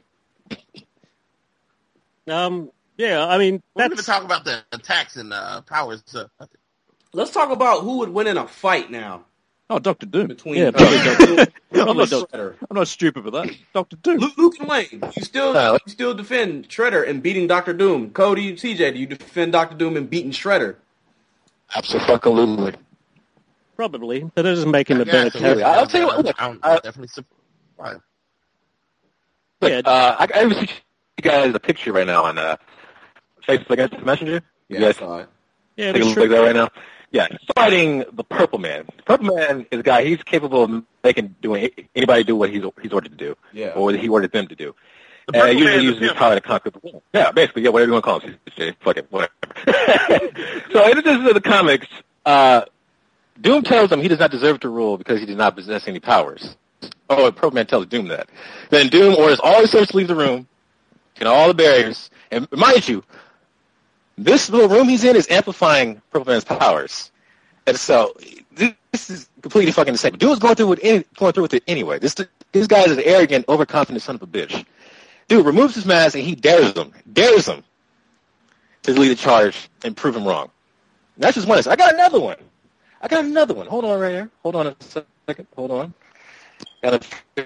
Um, yeah, I mean, We're going to that's talk about the attacks and uh, powers. Uh, Let's talk about who would win in a fight now Oh, Doctor Doom. between Yeah, uh, probably Doctor Doom I'm and not, Shredder. I'm not stupid for that. Doctor Doom. Luke, Luke and Wayne, you still No. you still defend Shredder and beating Doctor Doom. Cody, C J, do you defend Doctor Doom and beating Shredder? Absolutely. probably, but that doesn't make him a yeah, better absolutely. character. I'll tell you what, look, I'm uh, definitely surprised. Look, Yeah. uh, I, I have you guys a picture right now on uh, Facebook Messenger. You Yeah, guys I saw it. Yeah, take a but look at sure. that right now. Yeah, he's fighting the Purple Man. The Purple Man is a guy. He's capable of making doing anybody do what he's he's ordered to do, Yeah. or what he ordered them to do. The Uh, Purple usually Man is uses his him. power to conquer the world. Yeah, basically, yeah, whatever you want to call him. Just fuck it, whatever. So in addition to the comics, uh, Doom tells him he does not deserve to rule because he does not possess any powers. Oh, and Purple Man tells Doom that. Then Doom orders all his servants to leave the room, get all the barriers, and mind you, this little room he's in is amplifying Purple Man's powers. And so this is completely fucking insane. Doom's going through with any, going through with it anyway. This this guy is an arrogant, overconfident son of a bitch. Dude removes his mask and he dares him, dares him to lead the charge and prove him wrong. And that's just one. I got another one. I got another one. Hold on right here. Hold on a second. Hold on. Got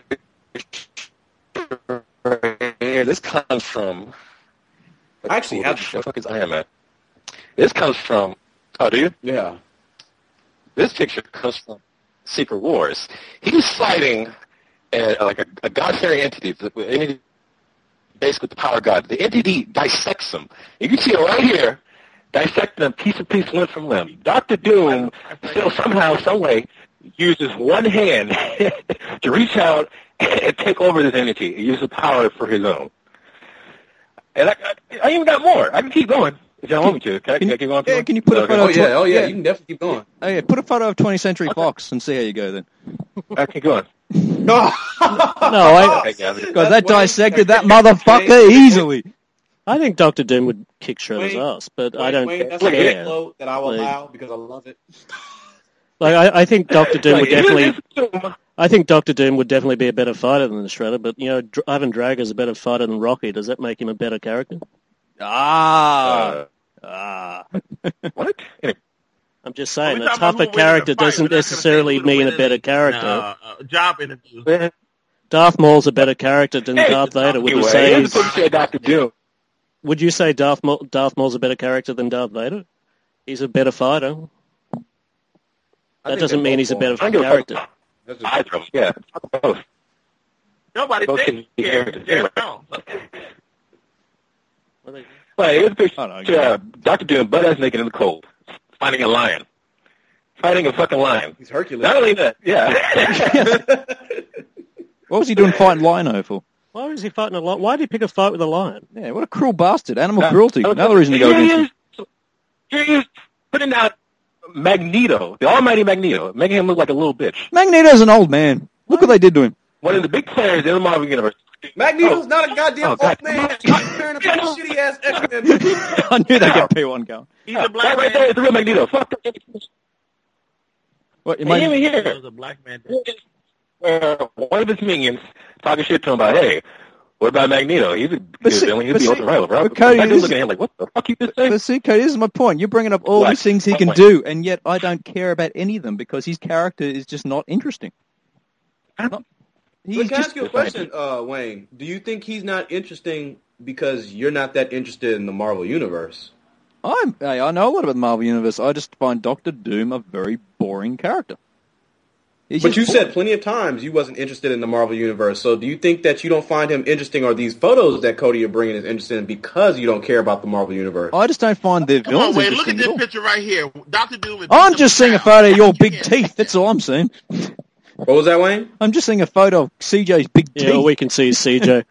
a right here. This comes from. I actually have Where the fuck is Iron Man? This comes from. Oh, do you? Yeah. This picture comes from Secret Wars. He's fighting a, like a, a god-fearing entity, the- basically the power god. The entity dissects him. You can see it right here, dissecting him piece of piece, limb from limb. Doctor Doom still somehow, some way, uses one hand to reach out and take over this entity and use the power for his own. And I, I, I even got more. I can keep going if y'all want me to. Can I, can I keep going? Yeah, can you put a Okay. photo? Oh yeah, oh yeah, yeah. you can definitely keep going. Oh yeah, put a photo of twentieth Century Fox and see how you go then. I keep going. No, No, I, Okay, guys. Because that dissected that motherfucker easily. I think Doctor Doom would kick Shredder's Wayne, ass, but I Wayne, don't Wayne, that's Look, a yeah. care. flow that I will Like- allow because I love it. Like, I, I think Doctor Doom would Like, definitely. it's- I think Doctor Doom would definitely be a better fighter than the Shredder, but you know, Dr- Ivan Drago's a better fighter than Rocky. Does that make him a better character? Ah. Uh, Ah. what? Anyway, I'm just Are saying, we a talking about tougher who will win in character the fight? We're doesn't not gonna say necessarily who'll mean win a in better the, character. Uh, uh, job interview. man. Darth Maul's a better character than Hey, Darth Vader. Would you anyway, say? here's He's, the picture of Doctor Doom. would you say Darth Maul, Darth Maul's a better character than Darth Vader? He's a better fighter. I That think doesn't they're mean both he's a better forward. I don't give a character. fuck. That's just- Either of them, yeah. Both. Nobody Both thinks. can be Yeah, characters. yeah, Anyway. no. Like, here's a picture I don't know. of uh, Doctor Doom butt ass naked in the cold, fighting a lion. Fighting a fucking lion. He's Hercules. Not only that, yeah. What was he doing fighting Lino for? Why was he fighting a lion? Why did he pick a fight with a lion? Yeah, what a cruel bastard. Animal Yeah. cruelty. Another reason to go Here he against him. is. Here he is putting out Magneto, the almighty Magneto, making him look like a little bitch. Magneto's an old man. Look what they did to him. One of the big players in the Marvel Universe. Magneto's Oh. not a goddamn Oh, old God. man. Stop comparing him to shitty ass X-Men movie. I knew they'd get P one going. He's Yeah, a black that right man. there is the real Magneto. Fuck that. What, you And might, even He here, was a black man. where one of his minions talking shit to him about, hey, what about Magneto? He's a good see- villain. He'd but be see- ultra rival, bro. but Cody, That dude this- looking at him like, what the fuck you just saying? but see, Cody, this is my point. You're bringing up all What? these things he What can point? do, and yet I don't care about any of them because his character is just not interesting. Not, he's But can I just, ask you a question, uh, Wayne? Do you think he's not interesting because you're not that interested in the Marvel Universe? I'm, hey, I know a lot about the Marvel Universe. I just find Doctor Doom a very boring character. He's But just you boring. said plenty of times you wasn't interested in the Marvel Universe. So do you think that you don't find him interesting, or these photos that Cody are bringing is interesting because you don't care about the Marvel Universe? I just don't find their Come on, villains Wayne. Look at interesting this at all. picture right here. Doctor Doom. is I'm beating just him seeing a down. photo of your You big can't- teeth. That's all I'm seeing. What was that, Wayne? I'm just seeing a photo of C J's big Yeah, all teeth. we can see is C J.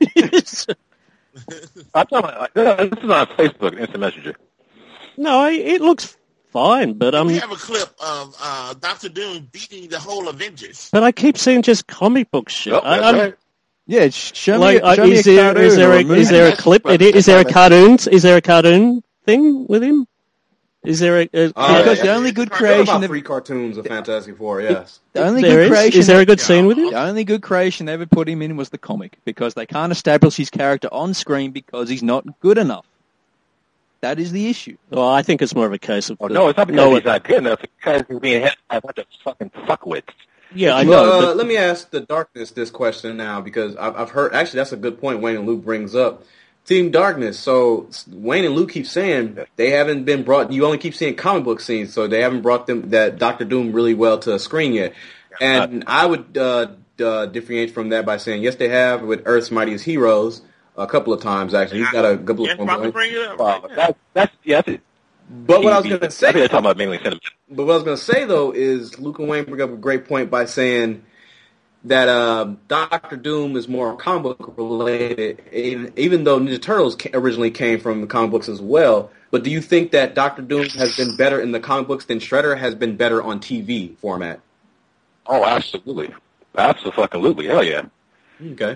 I'm talking about, uh, this is on Facebook, Instant Messenger. No, I- it looks fine, but um, We have a clip of uh, Doctor Doom beating the whole Avengers. but I keep seeing just comic book shit. Oh, I, that's I'm, right. Yeah, sh- show like, me, uh, show me is a there cartoon is there or a, a movie. is there a That's- clip? that's- Is there a that's- cartoon? Is there a cartoon thing with him? Is there a, a Uh, Because yeah, the only it's good about There are creation, about of, three cartoons of Fantastic Four, yes. the only there good is? creation, Is there a good Yeah. scene with him? the only good creation they ever put him in was the comic because they can't establish his character on screen because he's not good enough. That is the issue. Well, I think it's more of a case of Oh, the- no, it's not because no, he's not good enough. It's because he's being hit by a bunch of fucking fuckwits. yeah, I know. Well, uh, but let me ask the Darkness this question now because I've, I've heard. Actually, that's a good point Wayne and Luke brings up. Team Darkness. So Wayne and Luke keep saying they haven't been brought. You only keep seeing comic book scenes, so they haven't brought them that Doctor Doom really well to a screen yet. And I would uh, uh, differentiate from that by saying yes, they have with Earth's Mightiest Heroes a couple of times. Actually, he's got a couple Yes, of probably points. bring it up. Well, right now. that, that's, yeah, that's it. But what I was going to I say, think they're talking about mainly cinema. But what I was going to say, though, is Luke and Wayne bring up a great point by saying that uh, Doctor Doom is more comic book related, even, even though Ninja Turtles ca- originally came from the comic books as well. But do you think that Doctor Doom has been better in the comic books than Shredder has been better on T V format? Oh, absolutely. Absolutely. Hell yeah. Okay.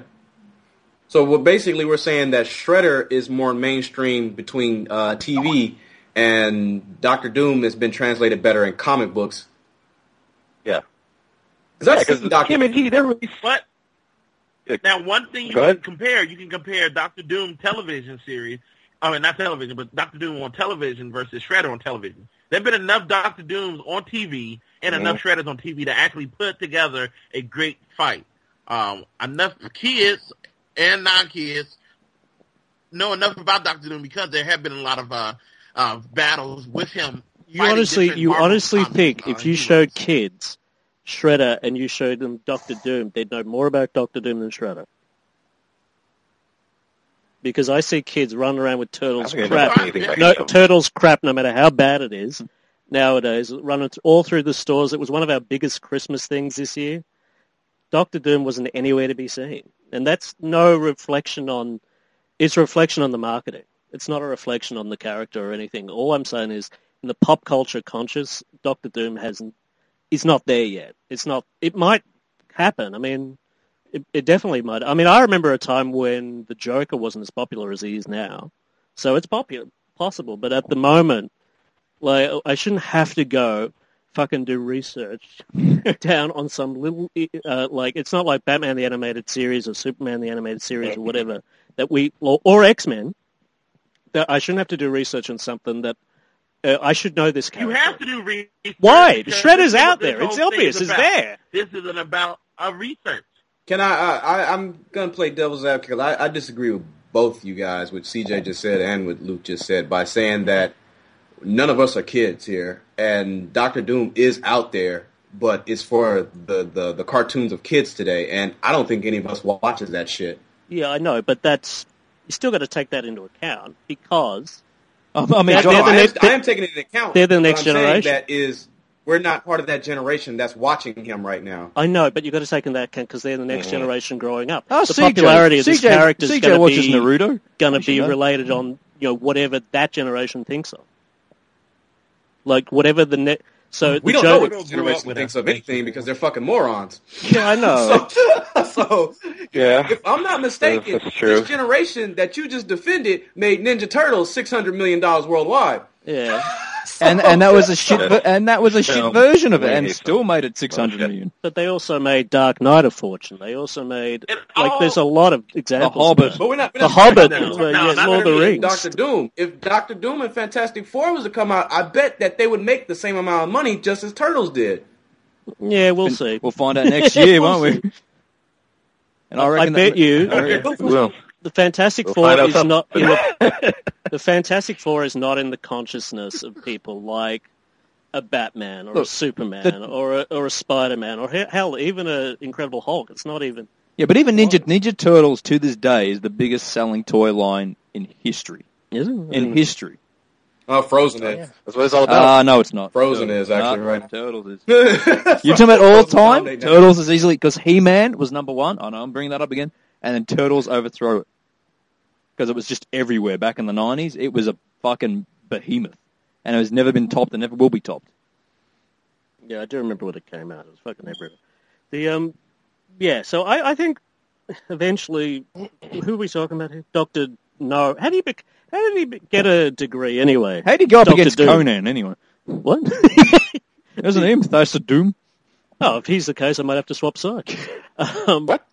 So what basically we're saying that Shredder is more mainstream between uh, T V and Doctor Doom has been translated better in comic books. Yeah. Because I've Because seen Doctor him and he, they're really... But Yeah. now, one thing you Go can ahead. compare, you can compare Doctor Doom television series. I mean, not television, but Doctor Doom on television versus Shredder on television. There have been enough Doctor Dooms on T V and Mhm. enough Shredders on T V to actually put together a great fight. Um, enough kids and non-kids know enough about Doctor Doom because there have been a lot of uh, uh, battles with him. you fighting honestly, different you Marvel honestly comic, think uh, if you heroes. showed kids Shredder and you showed them Doctor Doom, they'd know more about Doctor Doom than Shredder? Because I see kids running around with I Turtles think they crap. don't know anything about No, each other. Turtles crap, no matter how bad it is, nowadays, running all through the stores. It was one of our biggest Christmas things this year. Doctor Doom wasn't anywhere to be seen. And that's no reflection on... It's a reflection on the marketing. It's not a reflection on the character or anything. All I'm saying is, in the pop culture conscious, Doctor Doom hasn't... He's not there yet. It's not... It might happen. I mean, it, it definitely might. I mean, I remember a time when the Joker wasn't as popular as he is now. So it's popular, possible. But at the moment, like, I shouldn't have to go fucking do research down on some little... Uh, like, it's not like Batman the Animated Series or Superman the Animated Series or whatever, that we... Or, or X-Men. That I shouldn't have to do research on something that uh, I should know this character. You have to do research. Why? because Shredder's this is out what this there. It's whole thing obvious. is It's about. there. This isn't about a research. Can I, I, I I'm going to play devil's advocate. I, I disagree with both you guys, what C J just said and what Luke just said, by saying that none of us are kids here, and Doctor Doom is out there, but it's for the, the, the cartoons of kids today, and I don't think any of us watches that shit. Yeah, I know, but that's... You still got to take that into account because... I mean, They're- John, they're the I, next- am, I am taking it into account. they're the but next I'm saying generation. That is, we're not part of that generation that's watching him right now. I know, but you've got to take in that account because they're the next generation growing up. oh, the C J, popularity of this C J, character is C J going to watches be Naruto. going to You should be know. related on you know whatever that generation thinks of. Like whatever the net. So We the don't Joker, know what this grew up generation with thinks us. of anything because they're fucking morons. Yeah, I know. So, so Yeah. if I'm not mistaken, That's true. this generation that you just defended made Ninja Turtles six hundred million dollars worldwide. yeah. and and that was a shit, ver- and that was a shit Film. version of it, and Wait. still made it six hundred Oh, shit. million. But they also made Dark Knight a fortune. They also made It like all- there's a lot of examples. of Hobbit. that. But we're not. We're The not Hobbit, now. uh, yeah, not Lord of the gonna be Rings. Doctor Doom. If Doctor Doom and Fantastic Four was to come out, I bet that they would make the same amount of money just as Turtles did. Yeah, we'll see. We'll find out next year, won't we? And I I reckon bet that, you Well, the Fantastic We'll Four find out is something. not in the, the Fantastic Four is not in the consciousness of people like a Batman or a Look, Superman the- or a, or a Spider-Man or he- hell even a Incredible Hulk. It's not even. Yeah, but even Ninja Ninja Turtles to this day is the biggest selling toy line in history. Is it? In history. Oh, Frozen is. that's what it's all about. Ah, no, it's not. Frozen is actually No, right. Turtles is. You're You're talking about all time? Turtles is easily because He-Man was number one. I know I'm bringing that up again, and then Turtles overthrow it because it was just everywhere back in the nineties. It was a fucking behemoth, and it has never been topped and never will be topped. Yeah, I do remember when it came out. It was fucking everywhere. The um, yeah. So I, I think eventually, who are we talking about here? Doctor No. How do you bec- How did he be- get a degree anyway? How did he go up Doctor against Doom. Conan anyway? What? Isn't he Thursa Doom? Oh, if he's the case, I might have to swap sides. Um, What?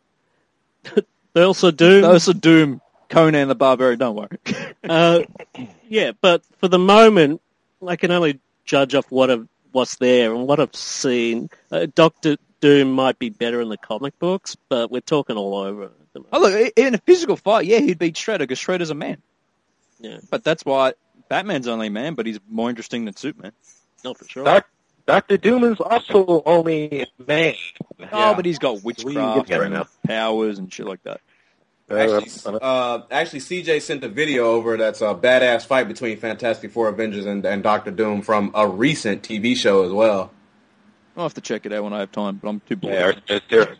Thursa Doom. Thursa Doom, Conan the Barbarian. Don't worry. Uh, yeah, but for the moment, I can only judge off what I've, what's there and what I've seen. Uh, Doctor Doom might be better in the comic books, but we're talking all over. at the moment. Oh look, i- in a physical fight, yeah, he'd beat Shredder because Shredder's a man. Yeah, But that's why Batman's only a man, but he's more interesting than Superman. not for sure. Doc, Doctor Doom is also only a man. Oh, but he's got We can witchcraft get there and now. powers and shit like that. Actually, Uh, uh, actually, C J sent a video over that's a badass fight between Fantastic Four, Avengers, and, and Doctor Doom from a recent T V show as well. I'll have to check it out when I have time, but I'm too bored. yeah, it's there.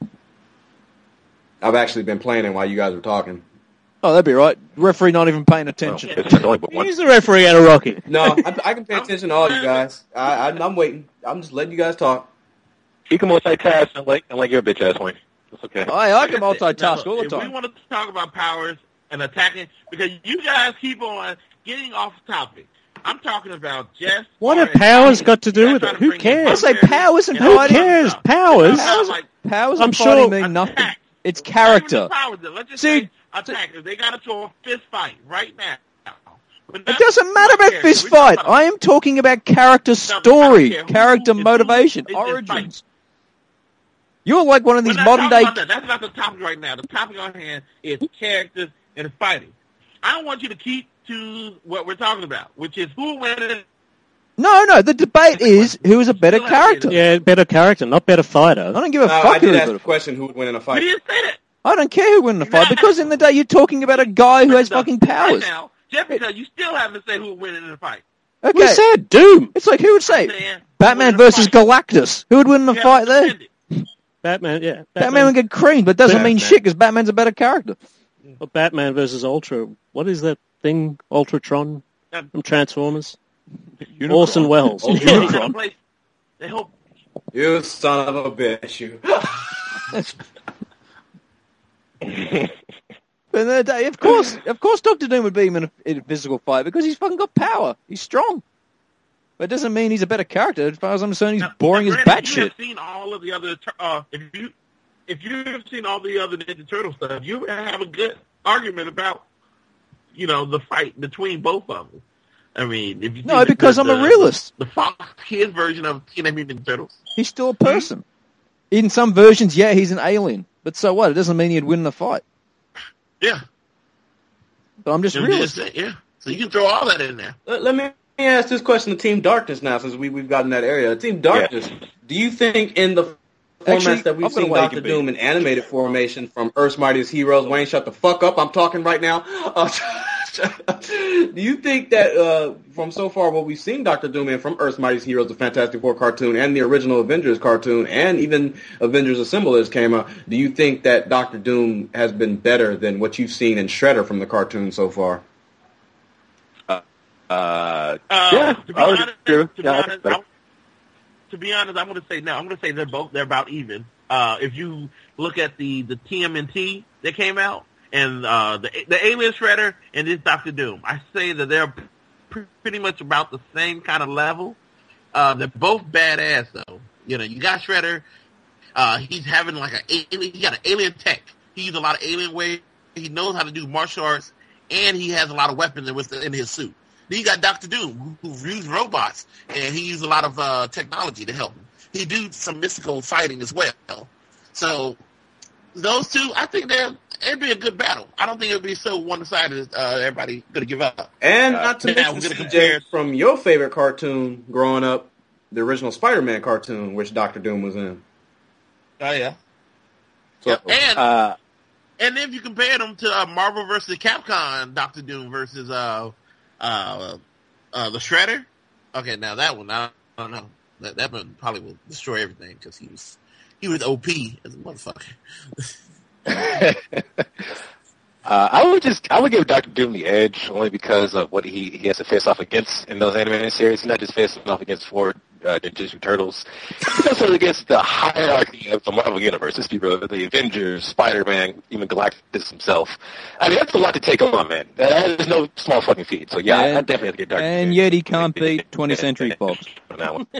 I've actually been playing it while you guys were talking. Oh, that'd be right. Referee not even paying attention. It's only but one. He's the referee out of Rocky. No, I, I can pay attention to all you guys. I, I, I'm waiting. I'm just letting you guys talk. He can multitask and like and like your bitch ass Wayne. It's okay. I, I can multitask Now, all the if we time. want to talk about powers and attacking, because you guys keep on getting off topic. I'm talking about just What far have as powers fighting. got to do You guys with try it? to Who bring in cares? I say military powers and and Who all fighting. that cares? stuff. Powers? Sounds like Powers I'm and sure- fighting mean nothing. attack. It's Not even character. the powers, then. Let's just See, say attack. If they got into a fist fight right now. But It that's doesn't matter not about character. fist We're talking fight. about- I am talking about character I don't story, care who character is who motivation, in this origins. fight. You're like one of We're these not modern talking day. about that. That's not the topic right now. The topic on hand is characters and fighting. I don't want you to keep to what we're talking about, which is who wins. No, no. The debate is who is a better Still have character. Yeah, better character, not better fighter. I don't give a No, I fuck who did is ask better. the question who would win in a We fight. didn't say that. I don't care who wins the fight because in the day you're talking about a guy who has No, fucking right powers. now, just because you still haven't said who would win in the fight. Okay. We said Doom. It's like, who would say Man, Batman win the versus fight. Galactus? Who would win the You fight have to there? defend it. Batman, yeah. Batman, Batman, would get creamed, but doesn't mean Batman. shit because Batman's a better character. or Batman versus Ultra. What is that thing? Ultratron from Transformers? Orson Welles. Ultron. Yeah, they gotta play- They hope. You son of a bitch, you. But at the end of the day, of course, of course, Doctor Doom would beat him in a, in a physical fight because he's fucking got power. He's strong. But it doesn't mean he's a better character. As far as I'm concerned, he's Now, boring now, as granted, You batshit. have seen all of the other. tur- Uh, if you if you have seen all the other Ninja Turtle stuff, you have a good argument about you know the fight between both of them. I mean, if you No, see the- because the, I'm a the- realist. The Fox Kids version of Teenage Mutant Ninja Turtles. He's still a person. In some versions, yeah, he's an alien. But so what? It doesn't mean he'd win the fight. Yeah, But I'm just You realist. just- yeah. So you can throw all that in there. Let, let me ask this question to Team Darkness now, since we, we've gotten that area. Team Darkness, do you think in the formats Actually, that we've I've got a seen way you Doctor can beat Doom in animated formation from Earth's Mightiest Heroes, Wayne, shut the fuck up, I'm talking right now. Uh, do you think that uh, from so far what we've seen Doctor Doom in from Earth's Mightiest Heroes, the Fantastic Four cartoon, and the original Avengers cartoon, and even Avengers Assemblers came out, do you think that Doctor Doom has been better than what you've seen in Shredder from the cartoon so far? Uh, Uh, yeah, to be I would honest, agree with to be yeah, I honest, think better. I'm- to be honest, I'm going to say no. I'm going to say they're both they're about even. Uh, if you look at the the T M N T that came out and uh, the the Alien Shredder and this Doctor Doom, I say that they're pr- pretty much about the same kind of level. Uh, they're both badass though. You know, you got Shredder. Uh, he's having like a he got an alien tech. He uses a lot of alien ways. He knows how to do martial arts, and he has a lot of weapons in, in his suit. Then you got Doctor Doom, who, who uses robots, and he uses a lot of uh, technology to help him. He do some mystical fighting as well. So those two, I think they're, it'd be a good battle. I don't think it'd be so one-sided as uh, everybody going to give up. And Uh, not to now mention, we're gonna C J, compare- from your favorite cartoon growing up, the original Spider-Man cartoon, which Doctor Doom was in. Oh, yeah. So, Yep. And, Uh, and if you compare them to uh, Marvel versus Capcom, Doctor Doom versus uh, uh, uh, the Shredder, okay, now that one, I don't know. That, that one probably will destroy everything because he was, he was O P as a motherfucker. Uh, I would just, I would give Doctor Doom the edge only because of what he, he has to face off against in those animated series. He's not just facing off against four uh, Ninja Mutant Turtles. He's also against the hierarchy of the Marvel Universe. Let's be real, the Avengers, Spider-Man, even Galactus himself. I mean, that's a lot to take on, man. That is no small fucking feat. So yeah, And- I definitely have to get Doctor And Doom. yet he can't beat twentieth Century Fox. On that one.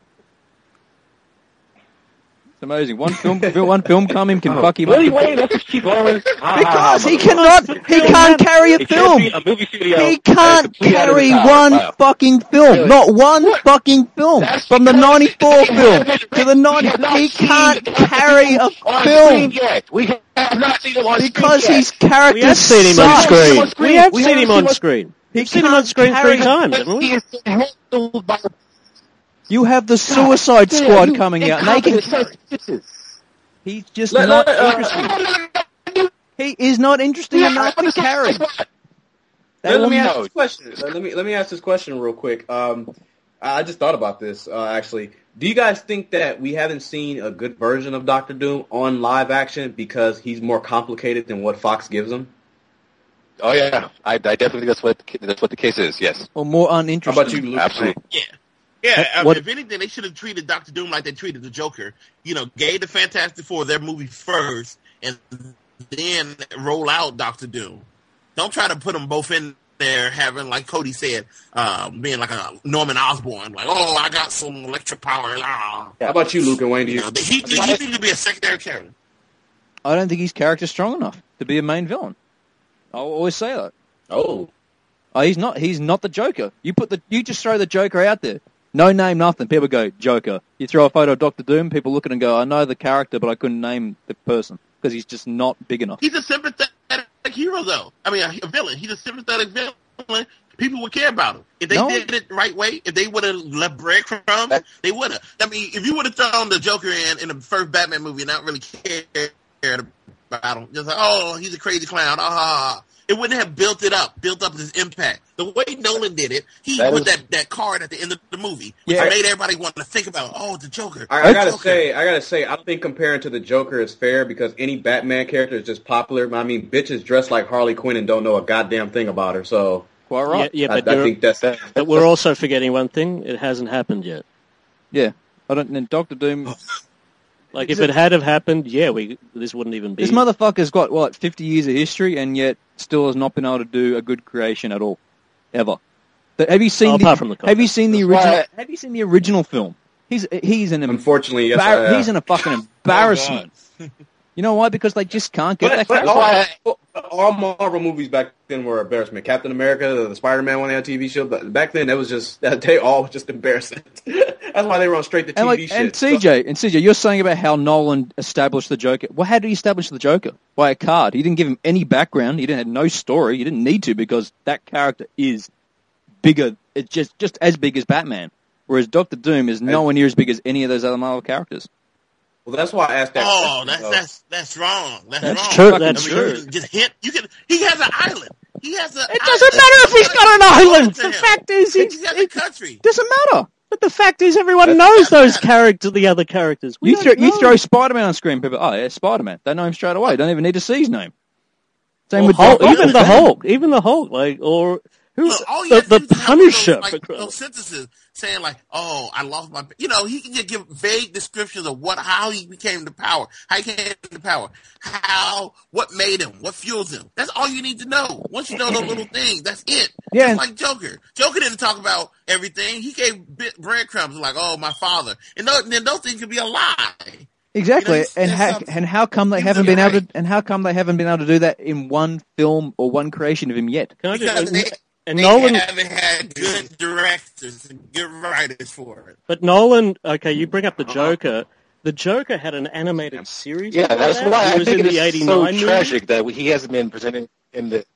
It's amazing. One film, one film come him can Oh, fuck him really, up. Wayne? That's what you keep on. Because he cannot, he can't carry a It can't film. be a movie studio He that's can't completely out of carry the power. one Wow. fucking film. Really? Not one What? fucking film. That's From the because ninety-four we film haven't to the ninety. we have not He seen can't Doctor carry a Doom on film screen yet. We have not seen him on because screen his yet. character We have seen him on sucks. screen. on screen. We have We seen haven't him seen on him- screen. He We've seen him on can't screen carry- three times, haven't He we? is handled by You have the Suicide God, Squad you coming out, and they can. incompetent bitches. He's just Let- not let- uh, interesting. He is not interesting enough to carry. They Let, let will me ask know. this question. Let let me let me ask this question real quick. Um, I just thought about this uh, actually. Do you guys think that we haven't seen a good version of Doctor Doom on live action because he's more complicated than what Fox gives him? Oh yeah, I, I definitely think that's what that's what the case is. Yes, or more How uninteresting. about you, Luke? absolutely. Yeah. Yeah, I mean, What- if anything, they should have treated Doctor Doom like they treated the Joker. You know, gave the Fantastic Four their movie first, and then roll out Doctor Doom. Don't try to put them both in there having, like Cody said, um, being like a Norman Osborn, like, oh, I got some electric power. Ah. How about you, Luke and Wayne? Do You you? know, he, he needs to be a secondary character. I don't think his character's strong enough to be a main villain. I'll always say that. Oh, Oh, he's not. He's not the Joker. You put the. You just throw the Joker out there. No name, nothing. People go Joker. You throw a photo of Doctor Doom. People look at it and go, I know the character, but I couldn't name the person because he's just not big enough. He's a sympathetic hero, though. I mean, a, a villain. He's a sympathetic villain. People would care about him. If they No. did it the right way, if they would have left breadcrumbs, they would have. I mean, if you would have thrown the Joker in in the first Batman movie and not really cared about him. Just like, oh, he's a crazy clown. Ah, it wouldn't have built it up, built up his impact. The way Nolan did it, he That put was- that, that card at the end of the movie, which Yeah. made everybody want to think about, oh, the Joker. I, I gotta Joker. say, I gotta say, I don't think comparing to the Joker is fair because any Batman character is just popular. I mean, bitches dress like Harley Quinn and don't know a goddamn thing about her. So Quite right. Yeah, yeah, I, but, I you're- think that's that. but we're also forgetting one thing. It hasn't happened yet. Yeah. I don't. And Doctor Doom. Like, if it had have happened, yeah, we this wouldn't even be. This motherfucker's got what fifty years of history, and yet still has not been able to do a good creation at all, ever. But have you seen? Oh, the, apart from the have you seen the That's original? why- Have you seen the original film? He's he's an Unfortunately, yes, embar- I have. he's in a fucking embarrassment. You know why? Because they just can't get But, that but character. all, all Marvel movies back then were embarrassment. Captain America, the, the Spider-Man one, they had a T V show. But back then, that was just they all was just embarrassing. That's why they were on straight to T V And like, shit. and C J, and C J, you're saying about how Nolan established the Joker. Well, how did he establish the Joker? By a card. He didn't give him any background. He didn't have no story. He didn't need to because that character is bigger. It's just just as big as Batman. Whereas Doctor Doom is nowhere near as big as any of those other Marvel characters. Well, that's why I asked that. Oh, question, that's though. that's that's wrong. That's, That's wrong. true, I that's mean, true. Just hint. You can. He has an island. He has a. It doesn't matter if he's got an island. The fact is, he it's, has a it country. doesn't matter. But the fact is, everyone That's- knows those that's- characters, the other characters. We You don't throw, you know. throw Spider-Man on screen, people, oh yeah, Spider-Man. They know him straight away. Don't even need to see his name. Same Or with Hulk, Doc even Ock. the Hulk, even the Hulk, like, or who, Look, all you the, have to the do is come up with Punisher. those, for like, crying- those sentences saying like, "Oh, I lost my," you know, he can just give vague descriptions of what, how he became the power, how he came to power, how, what made him, what fuels him. That's all you need to know. Once you know those little things, that's it. Yeah. Just like Joker. Joker didn't talk about everything. He gave bit breadcrumbs like, "Oh, my father," and those, then those things could be a lie. Exactly, You know, and that's how something- and how come they He was haven't been able right. to and how come they haven't been able to do that in one film or one creation of him yet? Can I Because just, they, and they Nolan, haven't had good directors and good writers for it. but Nolan, okay, you bring up the Joker. The Joker had an animated series. Yeah, before that's that. why It I was think in it the is so eighty-nine movie. tragic that he hasn't been presented in the.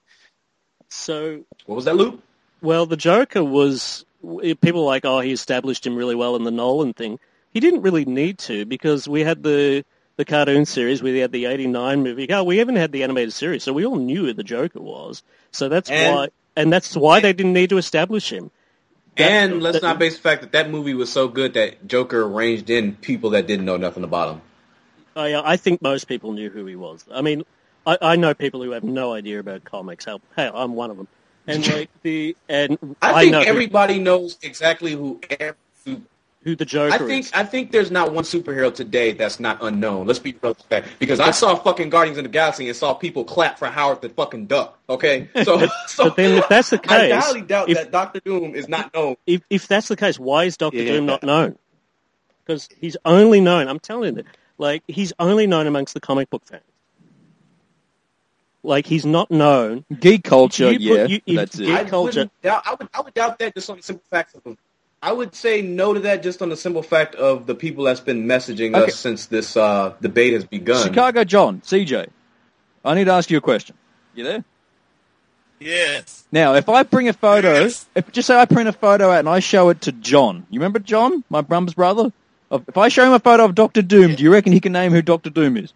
So, What was that, Luke? well, the Joker was, people were like, oh, he established him really well in the Nolan thing. He didn't really need to because we had the the cartoon series, we had the eighty-nine movie. Oh, we haven't had the animated series, so we all knew who the Joker was. So that's And- why, and that's why they didn't need to establish him. And let's that- not base the fact that that movie was so good that Joker ranged in people that didn't know nothing about him. I, I think most people knew who he was. I mean, I, I know people who have no idea about comics. Hell, hell, I'm one of them. And like the and I I, think know who, everybody knows exactly who. who who the Joker I think is. I think there's not one superhero today that's not unknown. Let's be real fact. Because I saw fucking Guardians of the Galaxy and saw people clap for Howard the fucking Duck. Okay, so so But then if that's the I case, highly doubt if- that Doctor Doom is not known. If if that's the case, why is Doctor Yeah. Doom not known? Because he's only known. I'm telling you, like he's only known amongst the comic book fans. Like he's not known. Geek culture, You put- yeah, you- you- that's it. geek I culture. wouldn't doubt, I would I would doubt that just on the simple fact of I would say no to that just on the simple fact of the people that's been messaging Okay. us since this uh, debate has begun. Chicago John, C J, I need to ask you a question. You there? Yes. Now, if I bring a photo, Yes. if just say I print a photo out and I show it to John, you remember John, my brum's brother? Of- If I show him a photo of Doctor Doom, do you reckon he can name who Doctor Doom is?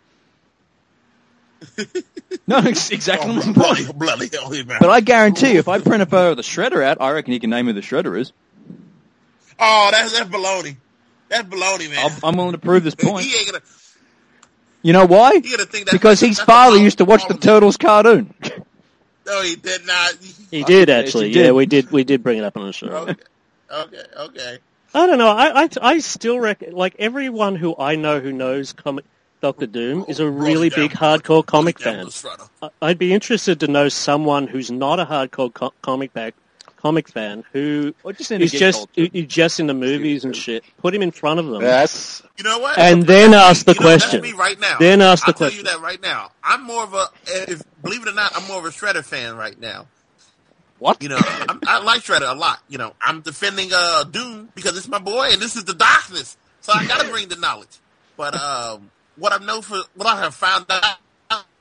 No, it's exactly Oh, the bloody, point. bloody hell, man. But I guarantee you, if I print a photo of the Shredder out, I reckon he can name who the Shredder is. Oh, that's that's baloney. That's baloney, man. I'm, I'm willing to prove this point. He ain't gonna. You know why? He gonna think that's Because that's- his that's father a used to watch the problem. Turtles cartoon. No, he did not. He did yes, actually. he did. Yeah, we did. We did bring it up on the show. Okay, okay, okay. I don't know. I, I, I still reckon, like, everyone who I know who knows comic Doctor Doom is a really Broke it big down. hardcore Broke comic it down fan. with a shredder. I- I'd be interested to know someone who's not a hardcore co- comic back comic fan who Or just into is geek just culture. who- who's just into movies and shit. Put him in front of them, That's You know what? and then ask the You know, that's question. me right now. Then ask the I'll tell question. you that right now. I'm more of a, if believe it or not, I'm more of a Shredder fan right now. What? You know, I'm, I like Shredder a lot. You know, I'm defending uh, Doom because it's my boy and this is the darkness. So I got to bring the knowledge. But um, what I know for what I have found out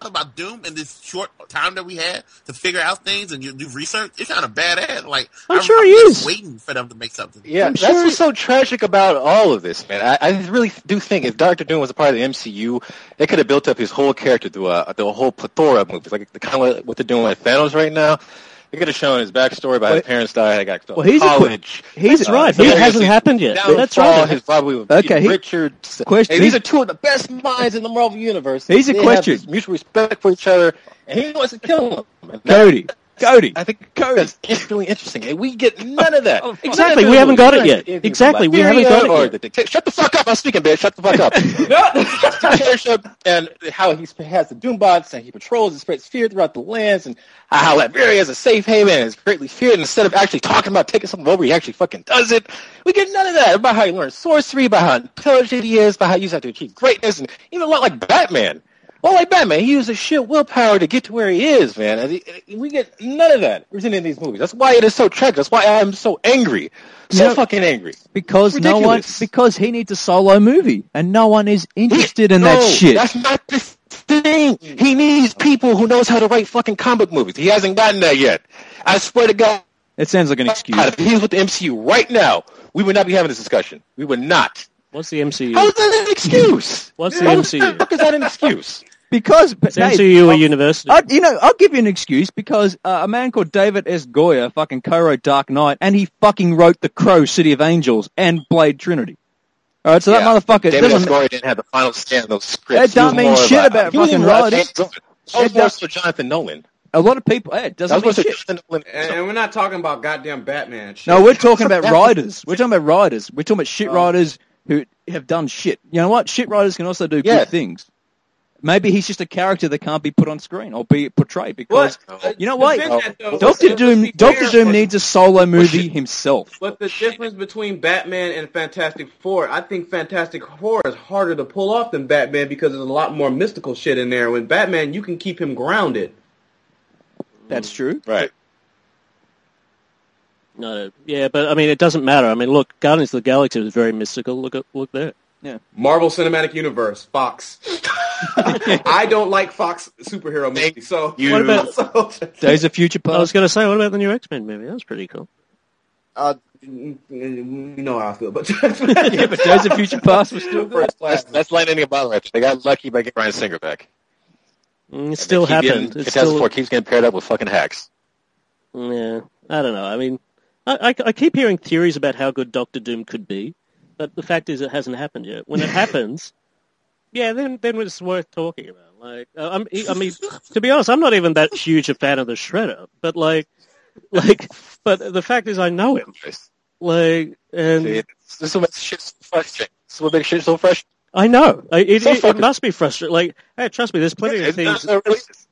about Doom in this short time that we had to figure out things and you do research, it's kind of badass. Like I'm, I'm sure I'm he just is waiting for them to make something. Yeah, I'm that's sure what's so tragic about all of this, man. I, I really do think if Doctor Doom was a part of the M C U, they could have built up his whole character through a, through a whole plethora of movies, like the kind of what they're doing with Thanos right now. They could have shown his backstory about his Wait. parents died. I got Well, he's a college. He's That's right, but it various- hasn't happened yet. Downfall, That's right. His probably with Okay, Peter he- Richards. question- Hey, these are two of the best minds in the Marvel universe. Here's a They question. have this mutual respect for each other, and he wants to kill him. And that- Cody. Cody. I think that's it's really interesting. And we get none of that. Exactly, we haven't got it yet. Anything Exactly, from we haven't got it Liberia or yet. the dictator- Shut the fuck up! I'm speaking, bitch. Shut the fuck up. Dictatorship and how he has the Doombots and he patrols and spreads fear throughout the lands and how Liberia is a safe haven and is greatly feared. And instead of actually talking about taking something over, he actually fucking does it. We get none of that. About how he learns sorcery, about how intelligent he is, about how he uses that to achieve greatness, and even a lot like Batman. Well, like Batman, he uses sheer willpower to get to where he is, man. And he- we get none of that presented in these movies. That's why it is so tragic. That's why I'm so angry. So You know- fucking angry. Because no one, Ridiculous. because he needs a solo movie, and no one is interested in that No, shit. That's not the thing. He needs people who knows how to write fucking comic movies. He hasn't gotten that yet. I swear to God, It sounds like an excuse. if he was with the M C U right now, we would not be having this discussion. We would not. What's the M C U? How is that an excuse? What's the How M C U? the fuck is that an excuse? Because It's hey, M C U or I'll- university. I, you know, I'll give you an excuse because uh, a man called David S. Goyer fucking co-wrote Dark Knight, and he fucking wrote The Crow, City of Angels, and Blade Trinity. All right, so Yeah, that motherfucker David S. doesn't. Goyer didn't have the final say on those scripts. That He was don't mean more shit of a- about he wasn't fucking even about writers. James Gunn. That was It more don't- so Jonathan Nolan. A lot of people. Yeah, it That doesn't was mean more so shit. Jonathan Nolan. And, and we're not talking about goddamn Batman shit. No, we're talking about writers. We're talking about writers. We're talking about shit writers who have done shit. You know what? Shit writers can also do Yeah. good things. Maybe he's just a character that can't be put on screen or be portrayed because What? you know what? Defend that, though. Doctor Let's Doom, be Doctor fair. Doom needs a solo movie himself. But the difference between Batman and Fantastic Four, I think Fantastic Four is harder to pull off than Batman because there's a lot more mystical shit in there. With Batman, you can keep him grounded. That's true. Right. No, yeah, but I mean, it doesn't matter. I mean, look, Guardians of the Galaxy was very mystical. Look at look there. Marvel Cinematic Universe, Fox. I don't like Fox superhero movies, so You- What about- so, Days of Future I was Past. going to say, what about the new X-Men movie? That was pretty cool. uh, you know how I feel, but Yeah, but Days of Future Past was still good. first class. That's, that's lightning in a bottle right there. They got lucky by getting Ryan Singer back. Mm, It still They keep happened. Getting, It's Fantastic still, Four keeps getting paired up with fucking hacks. yeah, I don't know. I mean, I, I, I keep hearing theories about how good Doctor Doom could be, but the fact is, it hasn't happened yet. When it happens, yeah, then then it's worth talking about. Like, uh, I'm, I mean, to be honest, I'm not even that huge a fan of the Shredder, but like, like, but the fact is, I know him. Like, and See, this is what makes shit so frustrating. This is what makes shit so frustrating. I know I- it, So it, it fucking- must be frustrating. Like, hey, trust me, there's plenty of It's not- things. it really is.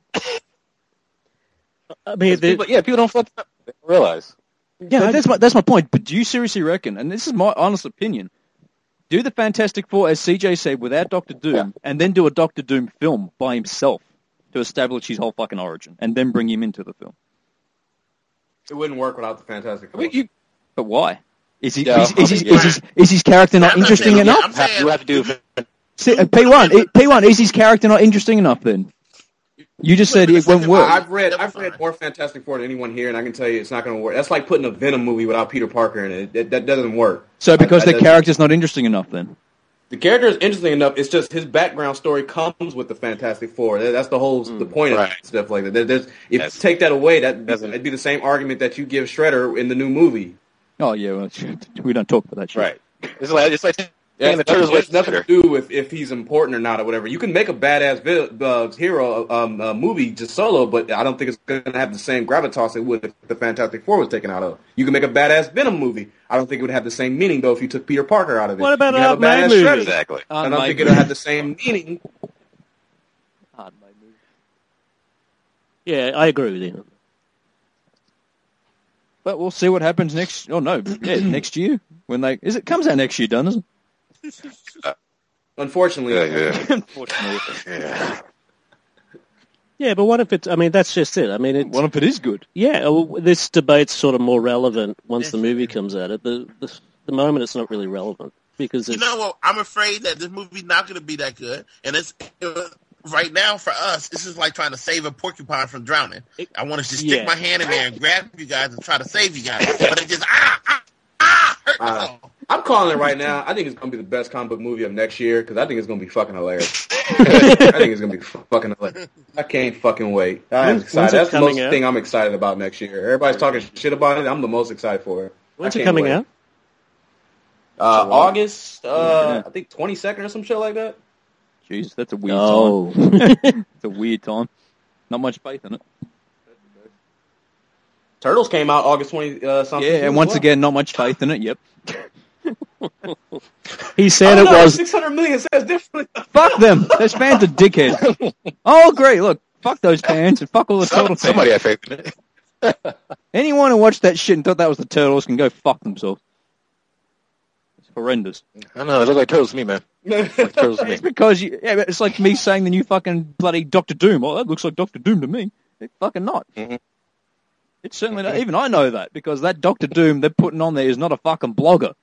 I mean, the, People, yeah, people don't fucking they don't realize. yeah, But I- that's my that's my point. But do you seriously reckon? And this is my honest opinion. Do the Fantastic Four, as C J said, without Doctor Doom, Yeah. and then do a Doctor Doom film by himself to establish his whole fucking origin, and then bring him into the film. It wouldn't work without the Fantastic I Four. mean, you But why? Is he Yeah, is, is, his, yeah. is, his, is his character not I'm not interesting saying- yeah, enough? I'm have, saying- you have to do. See, uh, P one, i- P one, is his character not interesting enough then? You just said it won't work. I've read I've read more Fantastic Four than anyone here, and I can tell you it's not going to work. That's like putting a Venom movie without Peter Parker in it. That, that doesn't work. So because I- I- the character's not interesting enough then? The character is interesting enough. It's just his background story comes with the Fantastic Four. That- That's the whole the point right. of stuff like that. There- There's, if Yes. you take that away, that Doesn't- it'd be the same argument that you give Shredder in the new movie. Oh yeah, well, we don't talk about that shit. Right. It's like it's like taking the That's turtles nothing, away it's from nothing Twitter. to do with if he's important or not or whatever. You can make a badass vi- uh, hero um, uh, movie just solo, but I don't think it's going to have the same gravitas it would if the Fantastic Four was taken out of. You can make a badass Venom movie. I don't think it would have the same meaning though if you took Peter Parker out of it. What about you can have an a Aunt May badass movie? Shredder. Exactly. I don't think it'll have the same meaning. yeah, I agree with you. But we'll see what happens next. Oh no, yeah, next year when they is it comes out next year, doesn't it? Unfortunately, Yeah, yeah, Unfortunately, yeah. Yeah, but what if it's? I mean, that's just it. I mean, it's, one if it is good. yeah, well, this debate's sort of more relevant once the movie comes out. At the, the the moment, it's not really relevant because You it's, know what? I'm afraid that this movie's not going to be that good, and it's right now for us, this is like trying to save a porcupine from drowning. I want to just stick Yeah. my hand in there and grab you guys and try to save you guys, but it just ah ah ah hurt me Uh, all. I'm calling it right now. I think it's going to be the best comic book movie of next year because I think it's going to be fucking hilarious. I think it's going to be fucking hilarious. I can't fucking wait. I'm When's- excited. when's it That's the coming most out? thing I'm excited about next year. Everybody's talking shit about it. I'm the most excited for it. When's I it can't coming wait. out? Uh, July. August, uh, Yeah. I think twenty-second or some shit like that. Jeez, that's a weird Oh. time. It's a weird time. Not much faith in it. Turtles came out August twentieth uh, something. Yeah, too, and as once well. again, not much faith in it. Yep. He I said don't it know, was. six hundred million says differently. Fuck them. Those fans are dickheads. Oh, great. Look, fuck those fans and fuck all the Turtle Some, fans. somebody had faith in it. Anyone who watched that shit and thought that was the Turtles can go fuck themselves. It's horrendous. I don't know. It looked like turtles to me, man. Like turtles to me. It's because you, yeah, but it's like me saying the new fucking bloody Doctor Doom. Oh, that looks like Doctor Doom to me. It's fucking not. Mhm. It's certainly not. Even I know that because that Doctor Doom they're putting on there is not a fucking blogger.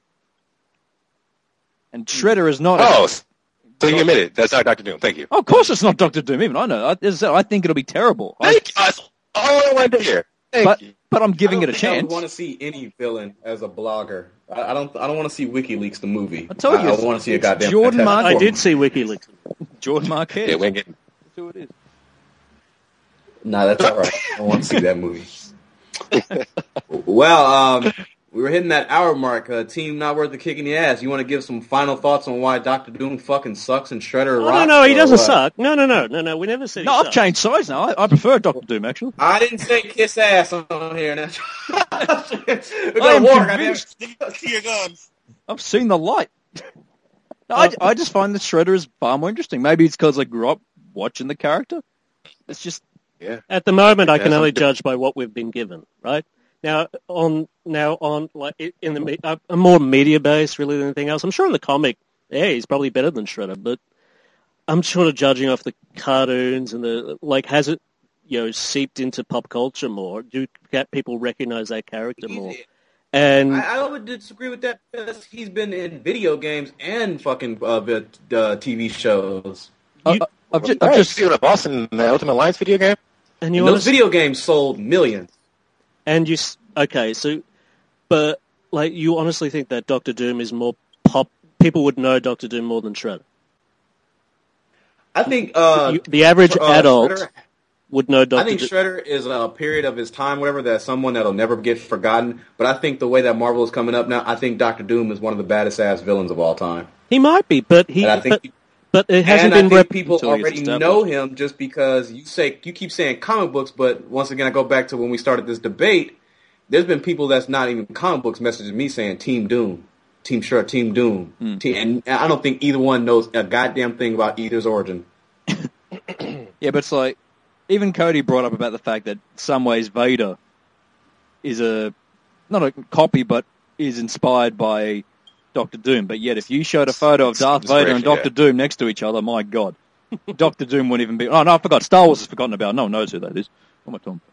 And Shredder is not. Oh, A, so you admit it. That's not Doctor Doom. Thank you. oh, of course it's not Doctor Doom. Even I know. I, as I said, I think it'll be terrible. I, Thank you. That's all I wanted to hear. Thank but you. but I'm giving I it a don't think I chance. want to see any villain as a blogger. I, I don't. I don't want to see WikiLeaks the movie. I told you, I, I want to see a it's goddamn Jordan Fantastic Mark- I Four did movie. see WikiLeaks. Jordan Marquez. Yeah, we ain't getting. That's who it is. Nah, that's all right. I want to see that movie. Well, um, we were hitting that hour mark. Uh, team not worth the kick in the ass. You want to give some final thoughts on why Doctor Doom fucking sucks and Shredder Oh, rocks? no, no, he or doesn't what? suck. No, no, no, no, no. We never said he No, I've sucks. changed sides now. I, I prefer Doctor Doom actually. I didn't say kiss ass on here. we I got am water, convinced. goddamn. See your guns. I've seen the light. No, I, I just find that Shredder is far more interesting. Maybe it's because I grew up watching the character. It's just Yeah. At the moment, I can Yeah, only some- judge by what we've been given, right? Now on now on like i- in the me- uh, a more media based really than anything else. I'm sure in the comic, yeah, he's probably better than Shredder, but I'm sort of judging off the cartoons and the like. Has it you know seeped into pop culture more? Do get people recognize that character more? And I, I would disagree with that because he's been in video games and fucking uh, vid- uh, T V shows. I, You- I- I've just, I've Right. just See what a boss in the Ultimate Alliance video game? and you And want those video games sold millions. And you, s- okay, so, but, like, you honestly think that Doctor Doom is more pop, people would know Doctor Doom more than Shredder? I think uh, You- the average uh, adult Shredder- would know I Doctor think Doom. Shredder is a period of his time, whatever, that's someone that'll never get forgotten. But I think the way that Marvel is coming up now, I think Doctor Doom is one of the baddest ass villains of all time. He might be, but he, And I think, but, but it hasn't and I been think rep- people until he gets already established. know him just because you say you keep saying comic books, but once again, I go back to when we started this debate. There's been people that's not even comic books messaging me saying Team Doom, Team Shredder, Team Doom, Mm. team, and I don't think either one knows a goddamn thing about either's origin. yeah, but it's like even Cody brought up about the fact that in some ways Vader is a not a copy, but is inspired by Doctor Doom. But yet, if you showed a photo of Darth Vader and Inspiration, Doctor Doom next to each other, my God, Doctor Doom wouldn't even be. Oh no, I forgot. Star Wars is forgotten about. No one knows who that is. What am I talking?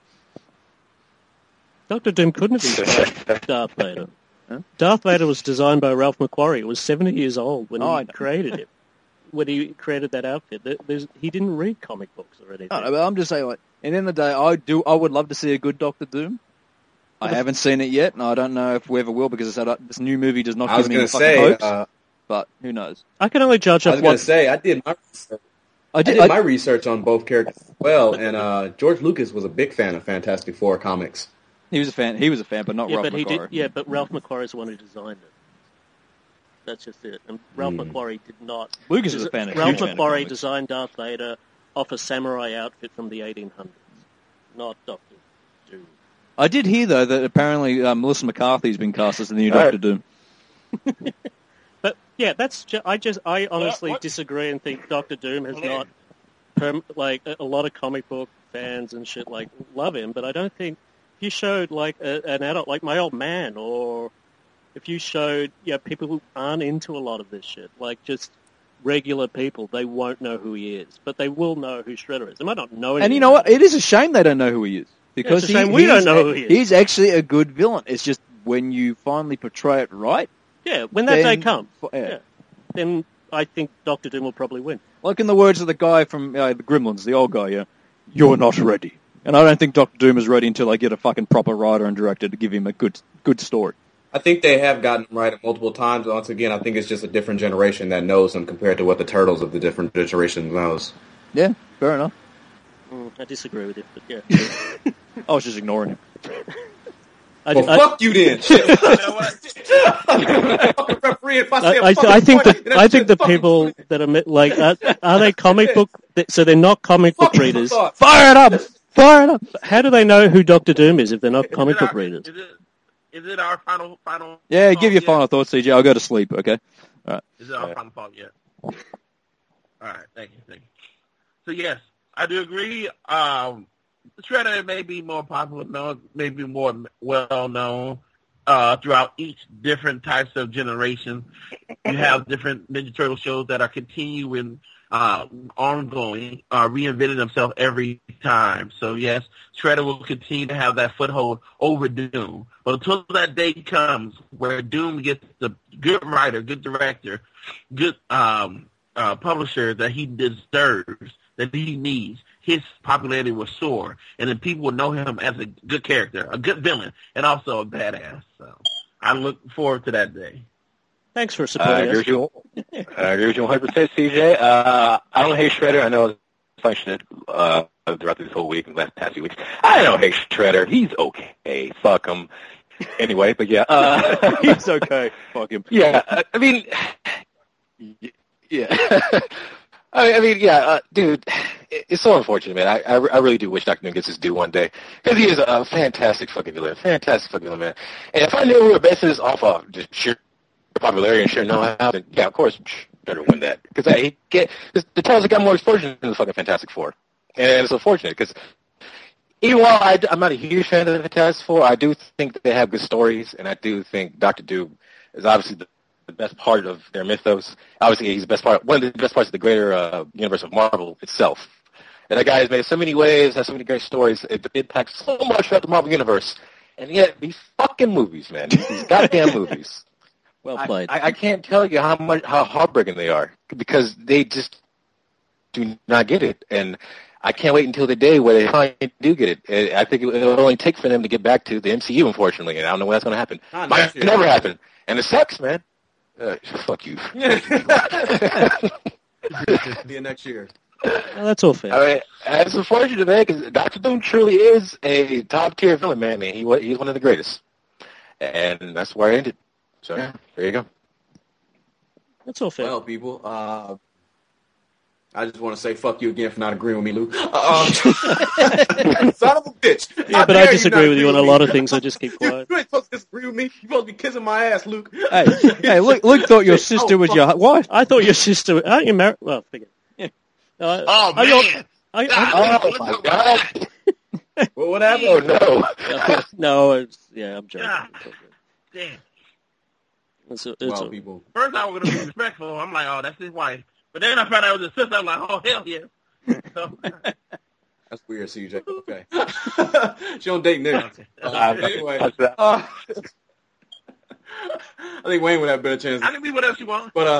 Doctor Doom couldn't have inspired Darth Vader. Huh? Darth Vader was designed by Ralph McQuarrie. He was seventy years old when Oh, I he know. created it. When he created that outfit, There- there's, he didn't read comic books or anything. No, no, but I'm just saying, like, at the end of the day, I do. I would love to see a good Doctor Doom. I haven't seen it yet, and I don't know if we ever will because it's, this new movie does not I was give me gonna any fucking say, hopes. uh, But who knows? I can only judge I off was gonna what say, I did my research. I I did. did I, my research on both characters as well, and uh, George Lucas was a big fan of Fantastic Four comics. he was a fan. He was a fan, but not yeah, Ralph but he McQuarrie. did. Yeah, but Ralph McQuarrie is the one who designed it. That's just it. And Ralph Hmm. McQuarrie did not. Lucas is a fan. A Ralph huge fan of McQuarrie comics. designed Darth Vader off a samurai outfit from the eighteen hundreds, not Doctor Doom. I did hear though that apparently uh, Melissa McCarthy's been cast as the new All Doctor right. Doom. But yeah, that's ju- I just I honestly what? disagree and think Doctor Doom has Okay. not perm- like a, a lot of comic book fans and shit like love him, but I don't think if you showed like a, an adult like my old man, or if you showed yeah you know, people who aren't into a lot of this shit, like just regular people, they won't know who he is, but they will know who Shredder is. They might not know. And you know what? It is a shame they don't know who he is because it's a shame he, we he's, don't know who he is. He's actually a good villain. It's just when you finally portray it right. Yeah, when that day then- comes, yeah. yeah, then I think Doctor Doom will probably win. Like in the words of the guy from uh, the Gremlins, the old guy, yeah, you're not ready. And I don't think Doctor Doom is ready until I get a fucking proper writer and director to give him a good good story. I think they have gotten him right multiple times. Once again, I think it's just a different generation that knows him compared to what the Turtles of the different generations knows. Yeah, fair enough. Mm, I disagree with you, but yeah. I was just ignoring him. I, Well, I, fuck you then. Shit. Fucking referee, if I say a I, I, fucking I think point, that then I that think shit's the fucking people funny. that are mi- like are, are they comic book? So they're not comic book Fuck my readers. thoughts. Fire it up! Fire it up! How do they know who Doctor Doom is if they're not comic Is it book our- readers? Is it, is it our final final? Yeah, thought give your yet? final thoughts, C J. I'll go to sleep, okay? Is it our final thought yet? All right, thank you, thank you. So yes, I do agree. Um, Shredder may be more popular known, maybe more well known uh, throughout each different types of generation. You have different Ninja Turtle shows that are continuing, uh, ongoing, uh, reinventing themselves every time. So yes, Shredder will continue to have that foothold over Doom. But until that day comes where Doom gets the good writer, good director, good um, uh, publisher that he deserves, that he needs, his popularity will soar, and then people will know him as a good character, a good villain, and also a badass. So I look forward to that day. Thanks for I supporting agree us. with you. I agree with you one hundred percent, C J. Uh, I don't hate Shredder. I know it's functioned uh, throughout this whole week and last past few weeks. I don't hate Shredder. He's okay. Fuck him. Anyway, but yeah. Uh, He's okay. Fuck him. yeah, uh, I mean, yeah. I I mean, yeah, uh, dude, it- it's so unfortunate, man. I, I, I really do wish Doctor Doom gets his due one day. Because he is a fantastic fucking villain. Fantastic fucking villain, man. And if I knew we were basing this off of just sheer popularity and sheer know-how, then yeah, of course, better win that. Because I get, the Turtles got more exposure than the fucking Fantastic Four. And it's unfortunate, because even while I, I'm not a huge fan of the Fantastic Four, I do think they have good stories, and I do think Doctor Doom is obviously the the best part of their mythos. Obviously, he's the best part, one of the best parts of the greater uh, universe of Marvel itself. And that guy has made so many waves, has so many great stories. It impacts so much throughout the Marvel universe. And yet, these fucking movies, man, these goddamn movies. Well I, played. I, I can't tell you how much how heartbreaking they are because they just do not get it. And I can't wait until the day where they finally do get it. And I think it will only take for them to get back to the M C U, unfortunately. And I don't know when that's going to happen. Not Might next year. never happen. And it sucks, man. Uh, fuck you. Be next year. Well, that's all fair. I mean, it's unfortunate, man, because Doctor Doom truly is a top-tier villain, man. And he wa- he's one of the greatest. And that's where I ended. So, yeah, there you go. That's all fair. Well, people, uh, I just want to say fuck you again for not agreeing with me, Luke. Uh, son of a bitch. yeah, How but dare I disagree not with you on a agree lot with of me? things. I just keep quiet. You ain't supposed to disagree with me. You're supposed to be kissing my ass, Luke. Hey, hey, Luke, Luke thought your sister Oh, was fuck. your wife. I thought your sister. Aren't you married? Well, forget. Yeah. Uh, Oh are you- man! I, I, God, Oh, let's my talk about God. that. Well, what happened? Oh, no. no, it's, yeah, I'm joking. Yeah. It's all good. Damn. It's, it's Well, all- people. First, I was gonna be respectful. I'm like, oh, that's his wife. But then I found out it was his sister. I'm like, oh, hell yeah. So, That's weird, C J. Okay. She don't date niggas. okay. Uh, anyway, That's that. uh, I think Wayne would have a better chance. I can be whatever you want. But, uh,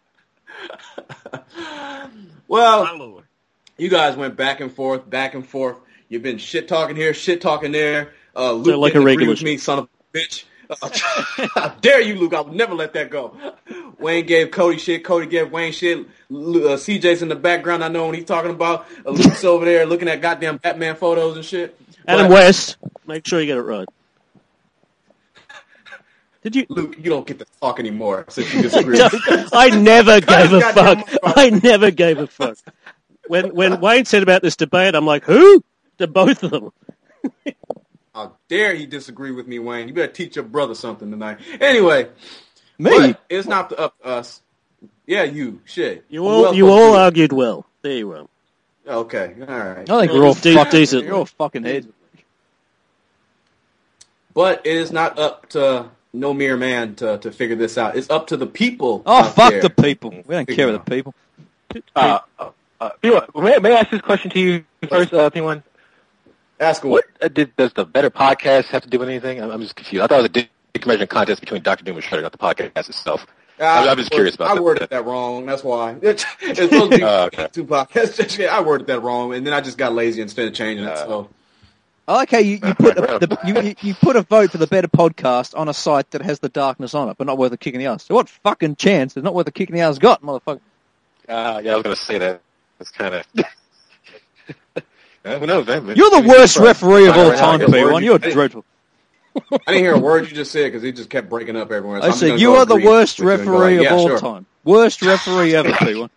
well, My lord. you guys went back and forth, back and forth. You've been shit talking here, shit talking there. Uh, Luke So like didn't a agree regular with me, son of a bitch. Uh, how dare you, Luke? I would never let that go. Wayne gave Cody shit. Cody gave Wayne shit. Lu- Uh, C J's in the background. I know what he's talking about. Uh, Luke's over there looking at goddamn Batman photos and shit. Adam But, West, make sure you get it right. Did you? Luke, you don't get to talk anymore since you disagree. I never gave a Goddamn fuck. microphone. I never gave a fuck. When when Wayne said about this debate, I'm like, who? To both of them. How dare he disagree with me, Wayne? You better teach your brother something tonight. Anyway, Me? but it's not up to us. Yeah, you. Shit. You Who all else you supposed to all do it? argued well. There you are. Okay, all right. I think Well, we're all de- fucking, decently. you're all fucking heads. But it is not up to no mere man to, to figure this out. It's up to the people. Oh, out fuck there. the people. We don't Figure care it about the people. Uh, uh, uh, P one, may, may I ask this question to you first, uh, P one? Ask What what? uh, did, does the better podcast have to do with anything? I'm, I'm just confused. I thought it was a dick measuring contest between Doctor Doom and Shredder, not the podcast itself. I'm, I'm just curious about I that. I worded that wrong. That's why. It's supposed to be Oh, okay. two podcasts. I worded that wrong, and then I just got lazy instead of changing it. Uh, So I like how you, you put a, the, you, you- you put a vote for the better podcast on a site that has the darkness on it, but not worth a kick in the ass. So what fucking chance? It's not worth a kick in the ass got, motherfucker. Uh, yeah, I was going to say that. It's kind of... Who knows, man? You're the worst referee of all Alright, time, alright, P one. word You're you- dreadful. I didn't hear a word you just said because it just kept breaking up everywhere. So I I'm just said gonna you go are the agree worst with you and go referee like, of yeah, all sure. time. Worst referee ever, P one.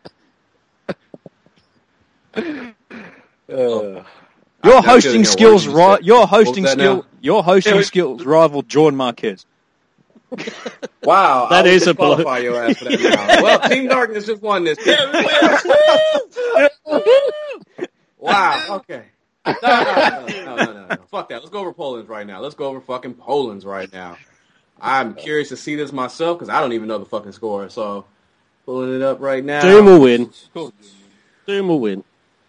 Uh, Your That's hosting good, you know, skills, words you ri- said. your What hosting was that skill, now? your hosting Yeah, we- skills rival Jordan Marquez. Wow, That I will is a blow. disqualify your ass for that now. Well, Team Darkness just won this. Wow. Okay. No, no, no, no, no, no, no. Fuck that. Let's go over Poland's right now. Let's go over fucking Poland's right now. I'm curious to see this myself because I don't even know the fucking score. So, pulling it up right now. Doom will win. Doom will win.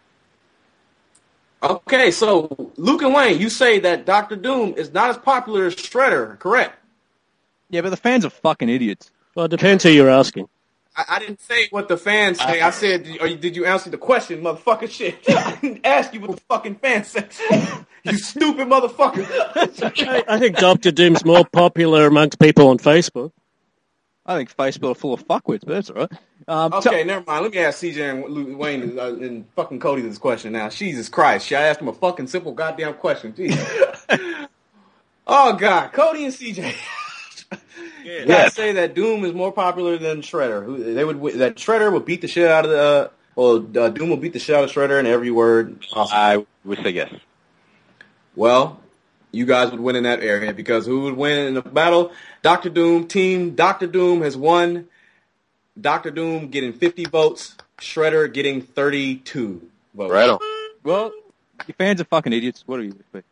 Okay, so Luke and Wayne, you say that Doctor Doom is not as popular as Shredder, correct? Yeah, but the fans are fucking idiots. Well, it depends who you're asking. I, I didn't say what the fans say. I said, are you, did you answer the question, motherfucker? Shit. I didn't ask you what the fucking fans said. You stupid motherfucker. I, I think Doctor Doom's more popular amongst people on Facebook. I think Facebook are full of fuckwits, but that's all right. Um, so- Okay, never mind. Let me ask C J and Luke, Wayne uh, and fucking Cody this question now. Jesus Christ. Should I ask him a fucking simple goddamn question? Jeez. Oh, God. Cody and C J. You guys say that Doom is more popular than Shredder. Who they would wi- that Shredder would beat the shit out of the uh, well, uh, Doom will beat the shit out of Shredder in every word possible. I would say yes. Well, you guys would win in that area because who would win in the battle? Doctor Doom team. Doctor Doom has won. Doctor Doom getting fifty votes. Shredder getting thirty-two votes. Right on. well, your fans are fucking idiots. What do you expect?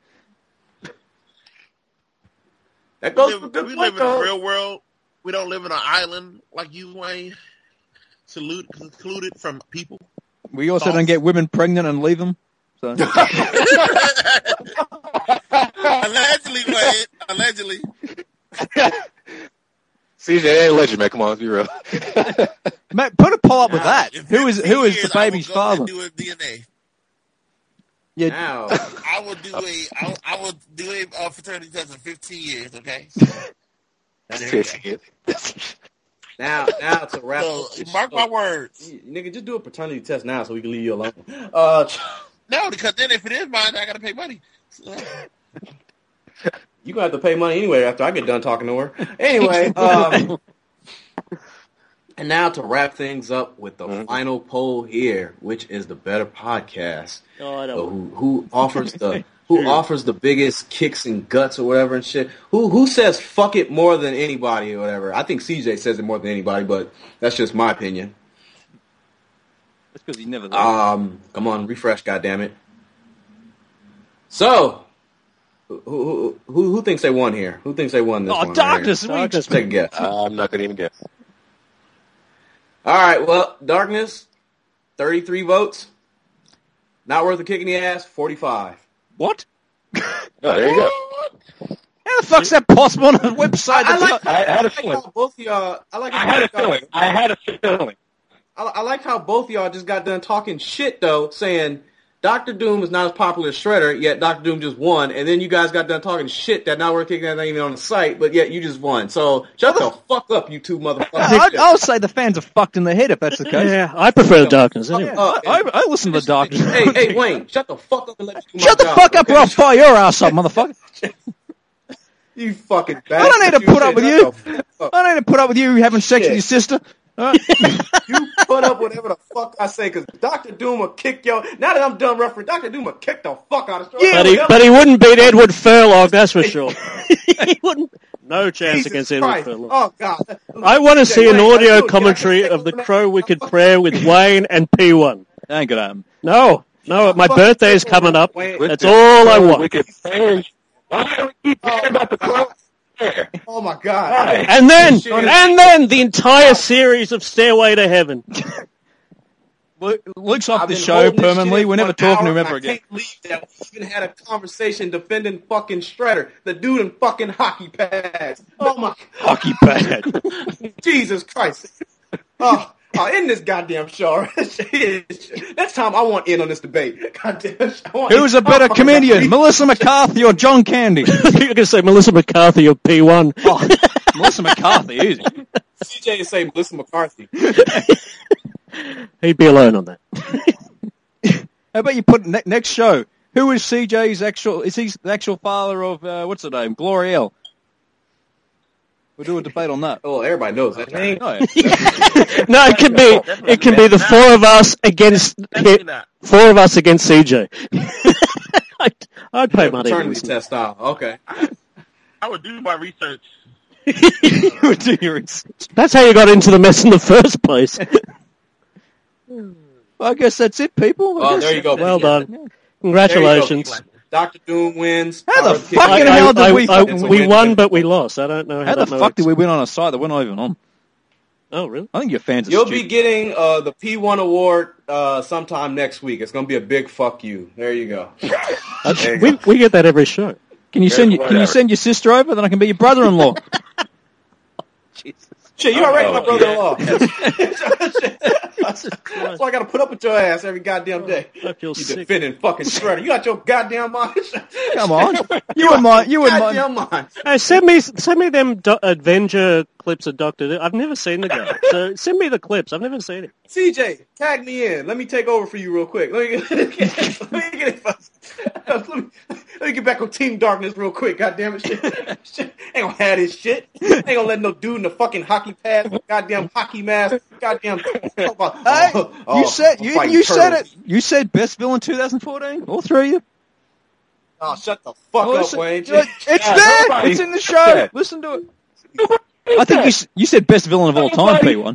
That We goes live, for good we point, live in the though. real world. We don't live in an island like you, Wayne. Salute, secluded from people. We also False. don't get women pregnant and leave them. So Allegedly, Wayne. Allegedly. C J ain't legend, man. Come on, let's be real. Mate, put a poll up with that. In Who is fifteen who is years, the baby's I will go father? and do a D N A. Yeah, Now, I will do a. I will, I will do a uh, fraternity test in fifteen years. Okay. And there we go. now, now to wrap So up this mark show. my words. Nigga, just do a paternity test now so we can leave you alone. Uh, No, because then if it is mine, I gotta pay money. So, you gonna have to pay money anyway after I get done talking to her. Anyway, um, and now to wrap things up with the Mhm. final poll here, which is the better podcast. Oh, I So don't. who, who offers the who offers the biggest kicks and guts or whatever and shit? Who who says fuck it more than anybody or whatever? I think C J says it more than anybody, but that's just my opinion. that's because he never. There. Um, come on, refresh, goddammit. So, who, who who who thinks they won here? Who thinks they won this oh, one? right darkness! here? we Darkness. just Take a guess. I'm not gonna even guess. All right, well, darkness, thirty-three votes. Not worth a kick in the ass, forty-five. what? Oh, there you go. How the fuck's that possible on a website? I, I that's like, not- I had a I like feeling. how both of y'all. I like. I how had a both y'all- feeling. I had a feeling. I, I like how both of y'all just got done talking shit though, saying Doctor Doom is not as popular as Shredder, yet Doctor Doom just won, and then you guys got done talking shit that not worth kicking that even on the site, but yet you just won. So shut the fuck up, you two motherfuckers. I, I'll say the fans are fucked in the head if that's the case. Yeah, I prefer the darkness anyway. Uh, I, I listen to the darkness. Hey, hey, Wayne, shut the fuck up and let me do my Shut the job, fuck up okay? or I'll fire your ass up, motherfucker. You fucking bastard. I don't need to put up with you. Shut the fuck up. I don't need to put up with you having sex Shit. with your sister. All right. You put up whatever the fuck I say, because Doctor Doom will kick yo. Now that I'm done refereeing, Doctor Doom will kick the fuck out of Yeah, But he, but he wouldn't beat Edward Furlong, that's for sure. He wouldn't. No chance Jesus against Edward Christ. Furlong. Oh, God. I want to see an Wayne, audio dude, commentary can I of the take over Crow now? Wicked Prayer with Wayne and P one. That ain't gonna happen. No, no, my Fuck birthday is you, coming up. Wayne. That's all I want. Wicked prayers. Why do we keep hearing about the crow? Oh, my God. Right. And then, Shit. and then the entire series of Stairway to Heaven. Luke, Luke's off I've the been show holding this permanently. shit We're in never one talking to hour, him and ever I again. can't believe that we even had a conversation defending fucking Shredder, the dude in fucking hockey pads. Oh my Hockey pad. Jesus Christ. Oh, oh, in this goddamn show. Next time I want in on this debate. Goddamn. I want Who's a in. better Oh, comedian, Melissa McCarthy or John Candy? You're going to say Melissa McCarthy of P one. Oh, Melissa McCarthy, easy. C J is saying Melissa McCarthy. He'd be alone on that. How about you put ne- next show? Who is C J's actual? Is he the actual father of uh, what's her name? Glorielle. We'll do a debate on that. Well, everybody knows that. Oh, yeah. No, it can be it can be the four of us against Definitely not. four of us against C J. I'd, I'd pay money. to Paternity listen. test style. Okay. I would do my research. You do your research. That's how you got into the mess in the first place. Well, I guess that's it, people. I Well, guess- there you go. Well Yeah. done. Congratulations. There you go. Doctor Doom wins. How the Power of fucking King. I- hell I- did I- we I- fucking we win? won, but we lost. I don't know how, How the that fuck did works. we win on a site that we're not even on? Oh, really? I think your fans are You'll stupid. be getting uh, the P one award uh, sometime next week. It's going to be a big fuck you. There you go. There you We go. we get that every show. Can you There's send you, can you whatever. send your sister over? Then I can be your brother-in-law. Shit, you already Oh, my brother-in-law. So I got to put up with your ass every goddamn day. I feel You sick. defending fucking Shredder. You got your goddamn mind. Come on, you wouldn't mind. You wouldn't mind. Goddamn mind. Hey, send me send me them do- Avenger clips of Doctor Doom. I've never seen the guy, so send me the clips. I've never seen it. C J, tag me in. Let me take over for you real quick. Let me get, let me get it first. Let me, let me get back on Team Darkness real quick. Goddamn it, shit. Shit. Ain't gonna have this shit. Ain't gonna let no dude in the fucking hockey pad, goddamn hockey mask, goddamn. Hey, Oh, oh, you said I'm you, fighting you said turtles. it. You said best villain twenty fourteen. All three of you. Oh, shut the fuck Well, up, listen, Wayne. It's Yeah, there. nobody It's in the show. said. Listen to it. I think you s- you said best villain of all time, P one.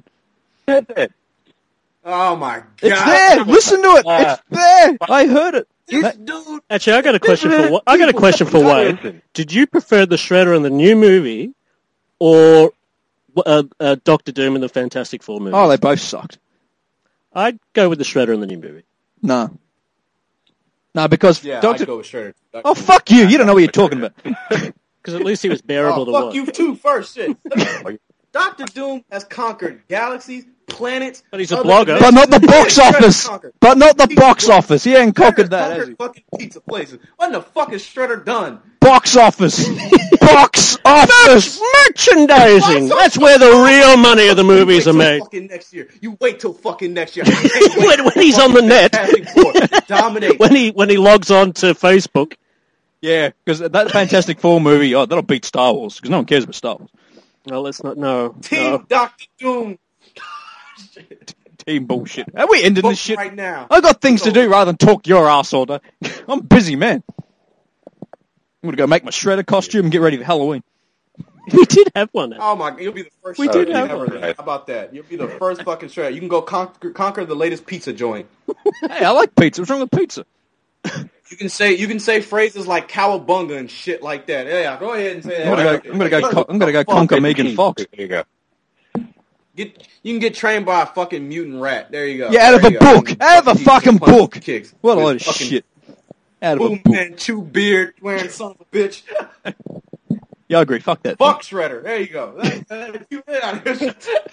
Oh my god. It's there. Listen to it. It's there. I heard it. This dude. Actually, I got a question for Wa- I got a question for Wayne. Listen. Did you prefer the Shredder in the new movie, or uh, uh, Doctor Doom in the Fantastic Four movie? Oh, they both sucked. I'd go with the Shredder in the new movie. No. No, because Yeah, Doctor. I'd go with Shredder. Oh, fuck you. You don't know what you're talking about. Because at least he was bearable Oh, to fuck watch. you too first, shit. Doctor Doom has conquered galaxies, planets. But he's a other blogger. But not the box Shredder's office. conquered. But not the He's box conquered. office. He ain't conquered Shredder's that, has conquered he? fucking pizza places. What in the fuck has Shredder done? Box office. Box office. Merchandising. That's where the real money of the movies You are wait till made. Fucking next year. You wait till fucking next year. I can't wait When, when for he's on the fucking net, Fantastic Four to dominate. when he when he logs on to Facebook. Yeah, because that Fantastic Four movie, oh, that'll beat Star Wars, because no one cares about Star Wars. No, let's not. No, Team no. Doctor Doom. Team bullshit. Are we ending Vote this shit? right now. I got things to do rather than talk your ass all day. I'm a busy, man. I'm gonna go make my Shredder costume and get ready for Halloween. We did have one. Oh my! You'll be the first. We Shredder did you have ever. one. How about that? You'll be the first fucking Shredder. You can go conquer, conquer the latest pizza joint. Hey, I like pizza. What's wrong with pizza? You can say you can say phrases like cowabunga and shit like that. Yeah, go ahead and say that. I'm gonna go. I'm gonna go. co- I'm gonna go Fuck. conquer Megan Fox. There you go. Get, you can get trained by a fucking mutant rat. There you go. Yeah, out of There a you go. book. Out of a He fucking punches book. Kicks. What a With load of fucking shit. Out of a Boom book. man, chew beard wearing son of a bitch. Yeah, I agree. Fuck that. Fuck Shredder. There you go. You get out of here.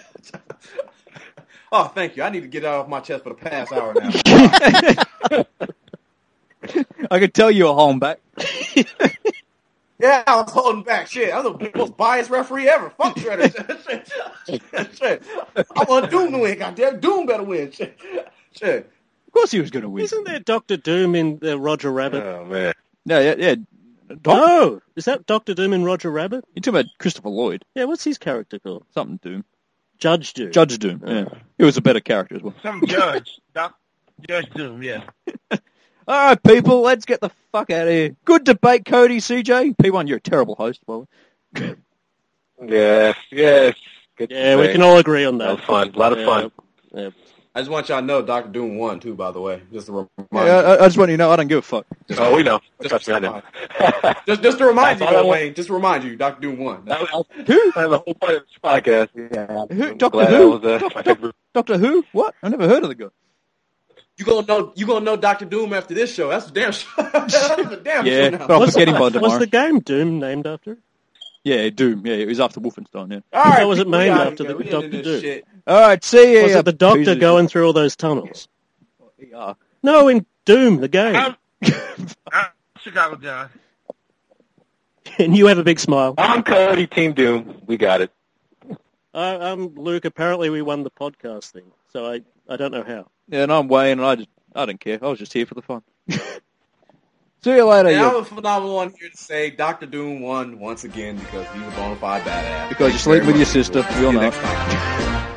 Oh, thank you. I need to get that off my chest for the past hour now. I could tell you a home back. Yeah, I was holding back. Shit, I'm the most biased referee ever. Fuck Shredder. Shit. Shit. I want Doom to win. Goddamn, Doom better win. Shit. Shit. Of course he was gonna win. Isn't there Doctor Doom in the Roger Rabbit? Oh man. No, yeah, yeah. Doc, No, is that Doctor Doom in Roger Rabbit? You're talking about Christopher Lloyd. Yeah, what's his character called? Something Doom. Judge Doom. Judge Doom. Yeah, he was a better character as well. Some judge. Doc, Judge Doom, yeah. All right, people, let's get the fuck out of here. Good debate, Cody, C J. P one, you're a terrible host, by the way. Yes, yes. Good Yeah, we thing. can all agree on that. That was fun. A lot of Yeah, fun. yeah. I just want y'all to know Doctor Doom won, too, by the way. Just to remind Yeah, you. I, I just want you to know I don't give a fuck. Oh, we know. Just, Trust me, I know. just, just to remind you, That's all I though, want. Wayne. Just to remind you, Doctor Doom won. That was, Who? that was the whole point of this podcast. Yeah. Who? I'm Doctor glad Who? that was, uh, Doc- my Doc- favorite. Doctor Who? What? I never heard of the guy. You gonna know you gonna know Doctor Doom after this show. That's a damn show. That's a damn Yeah, show but now. I'll Was, forget him by was tomorrow. the game Doom named after? Yeah, Doom. Yeah, it was after Wolfenstein. Yeah. All right, Or was it we named gotta after go. the We Doctor into this Doom? shit. All right, see ya. Was you it the piece Doctor of going through all those tunnels? shit. Yeah. No, in Doom, the game. I'm, I'm Chicago John. And you have a big smile. I'm Cody, Team Doom. We got it. Uh, um, Luke, apparently we won the podcast thing, so I, I don't know how. Yeah, and I'm Wayne, and I just I don't care. I was just here for the fun. See you later. And you- I'm a phenomenal one here to say Doctor Doom won once again because he's a bona fide badass. Because you're Thanks sleeping very with your much. sister. We'll We all see you know next time.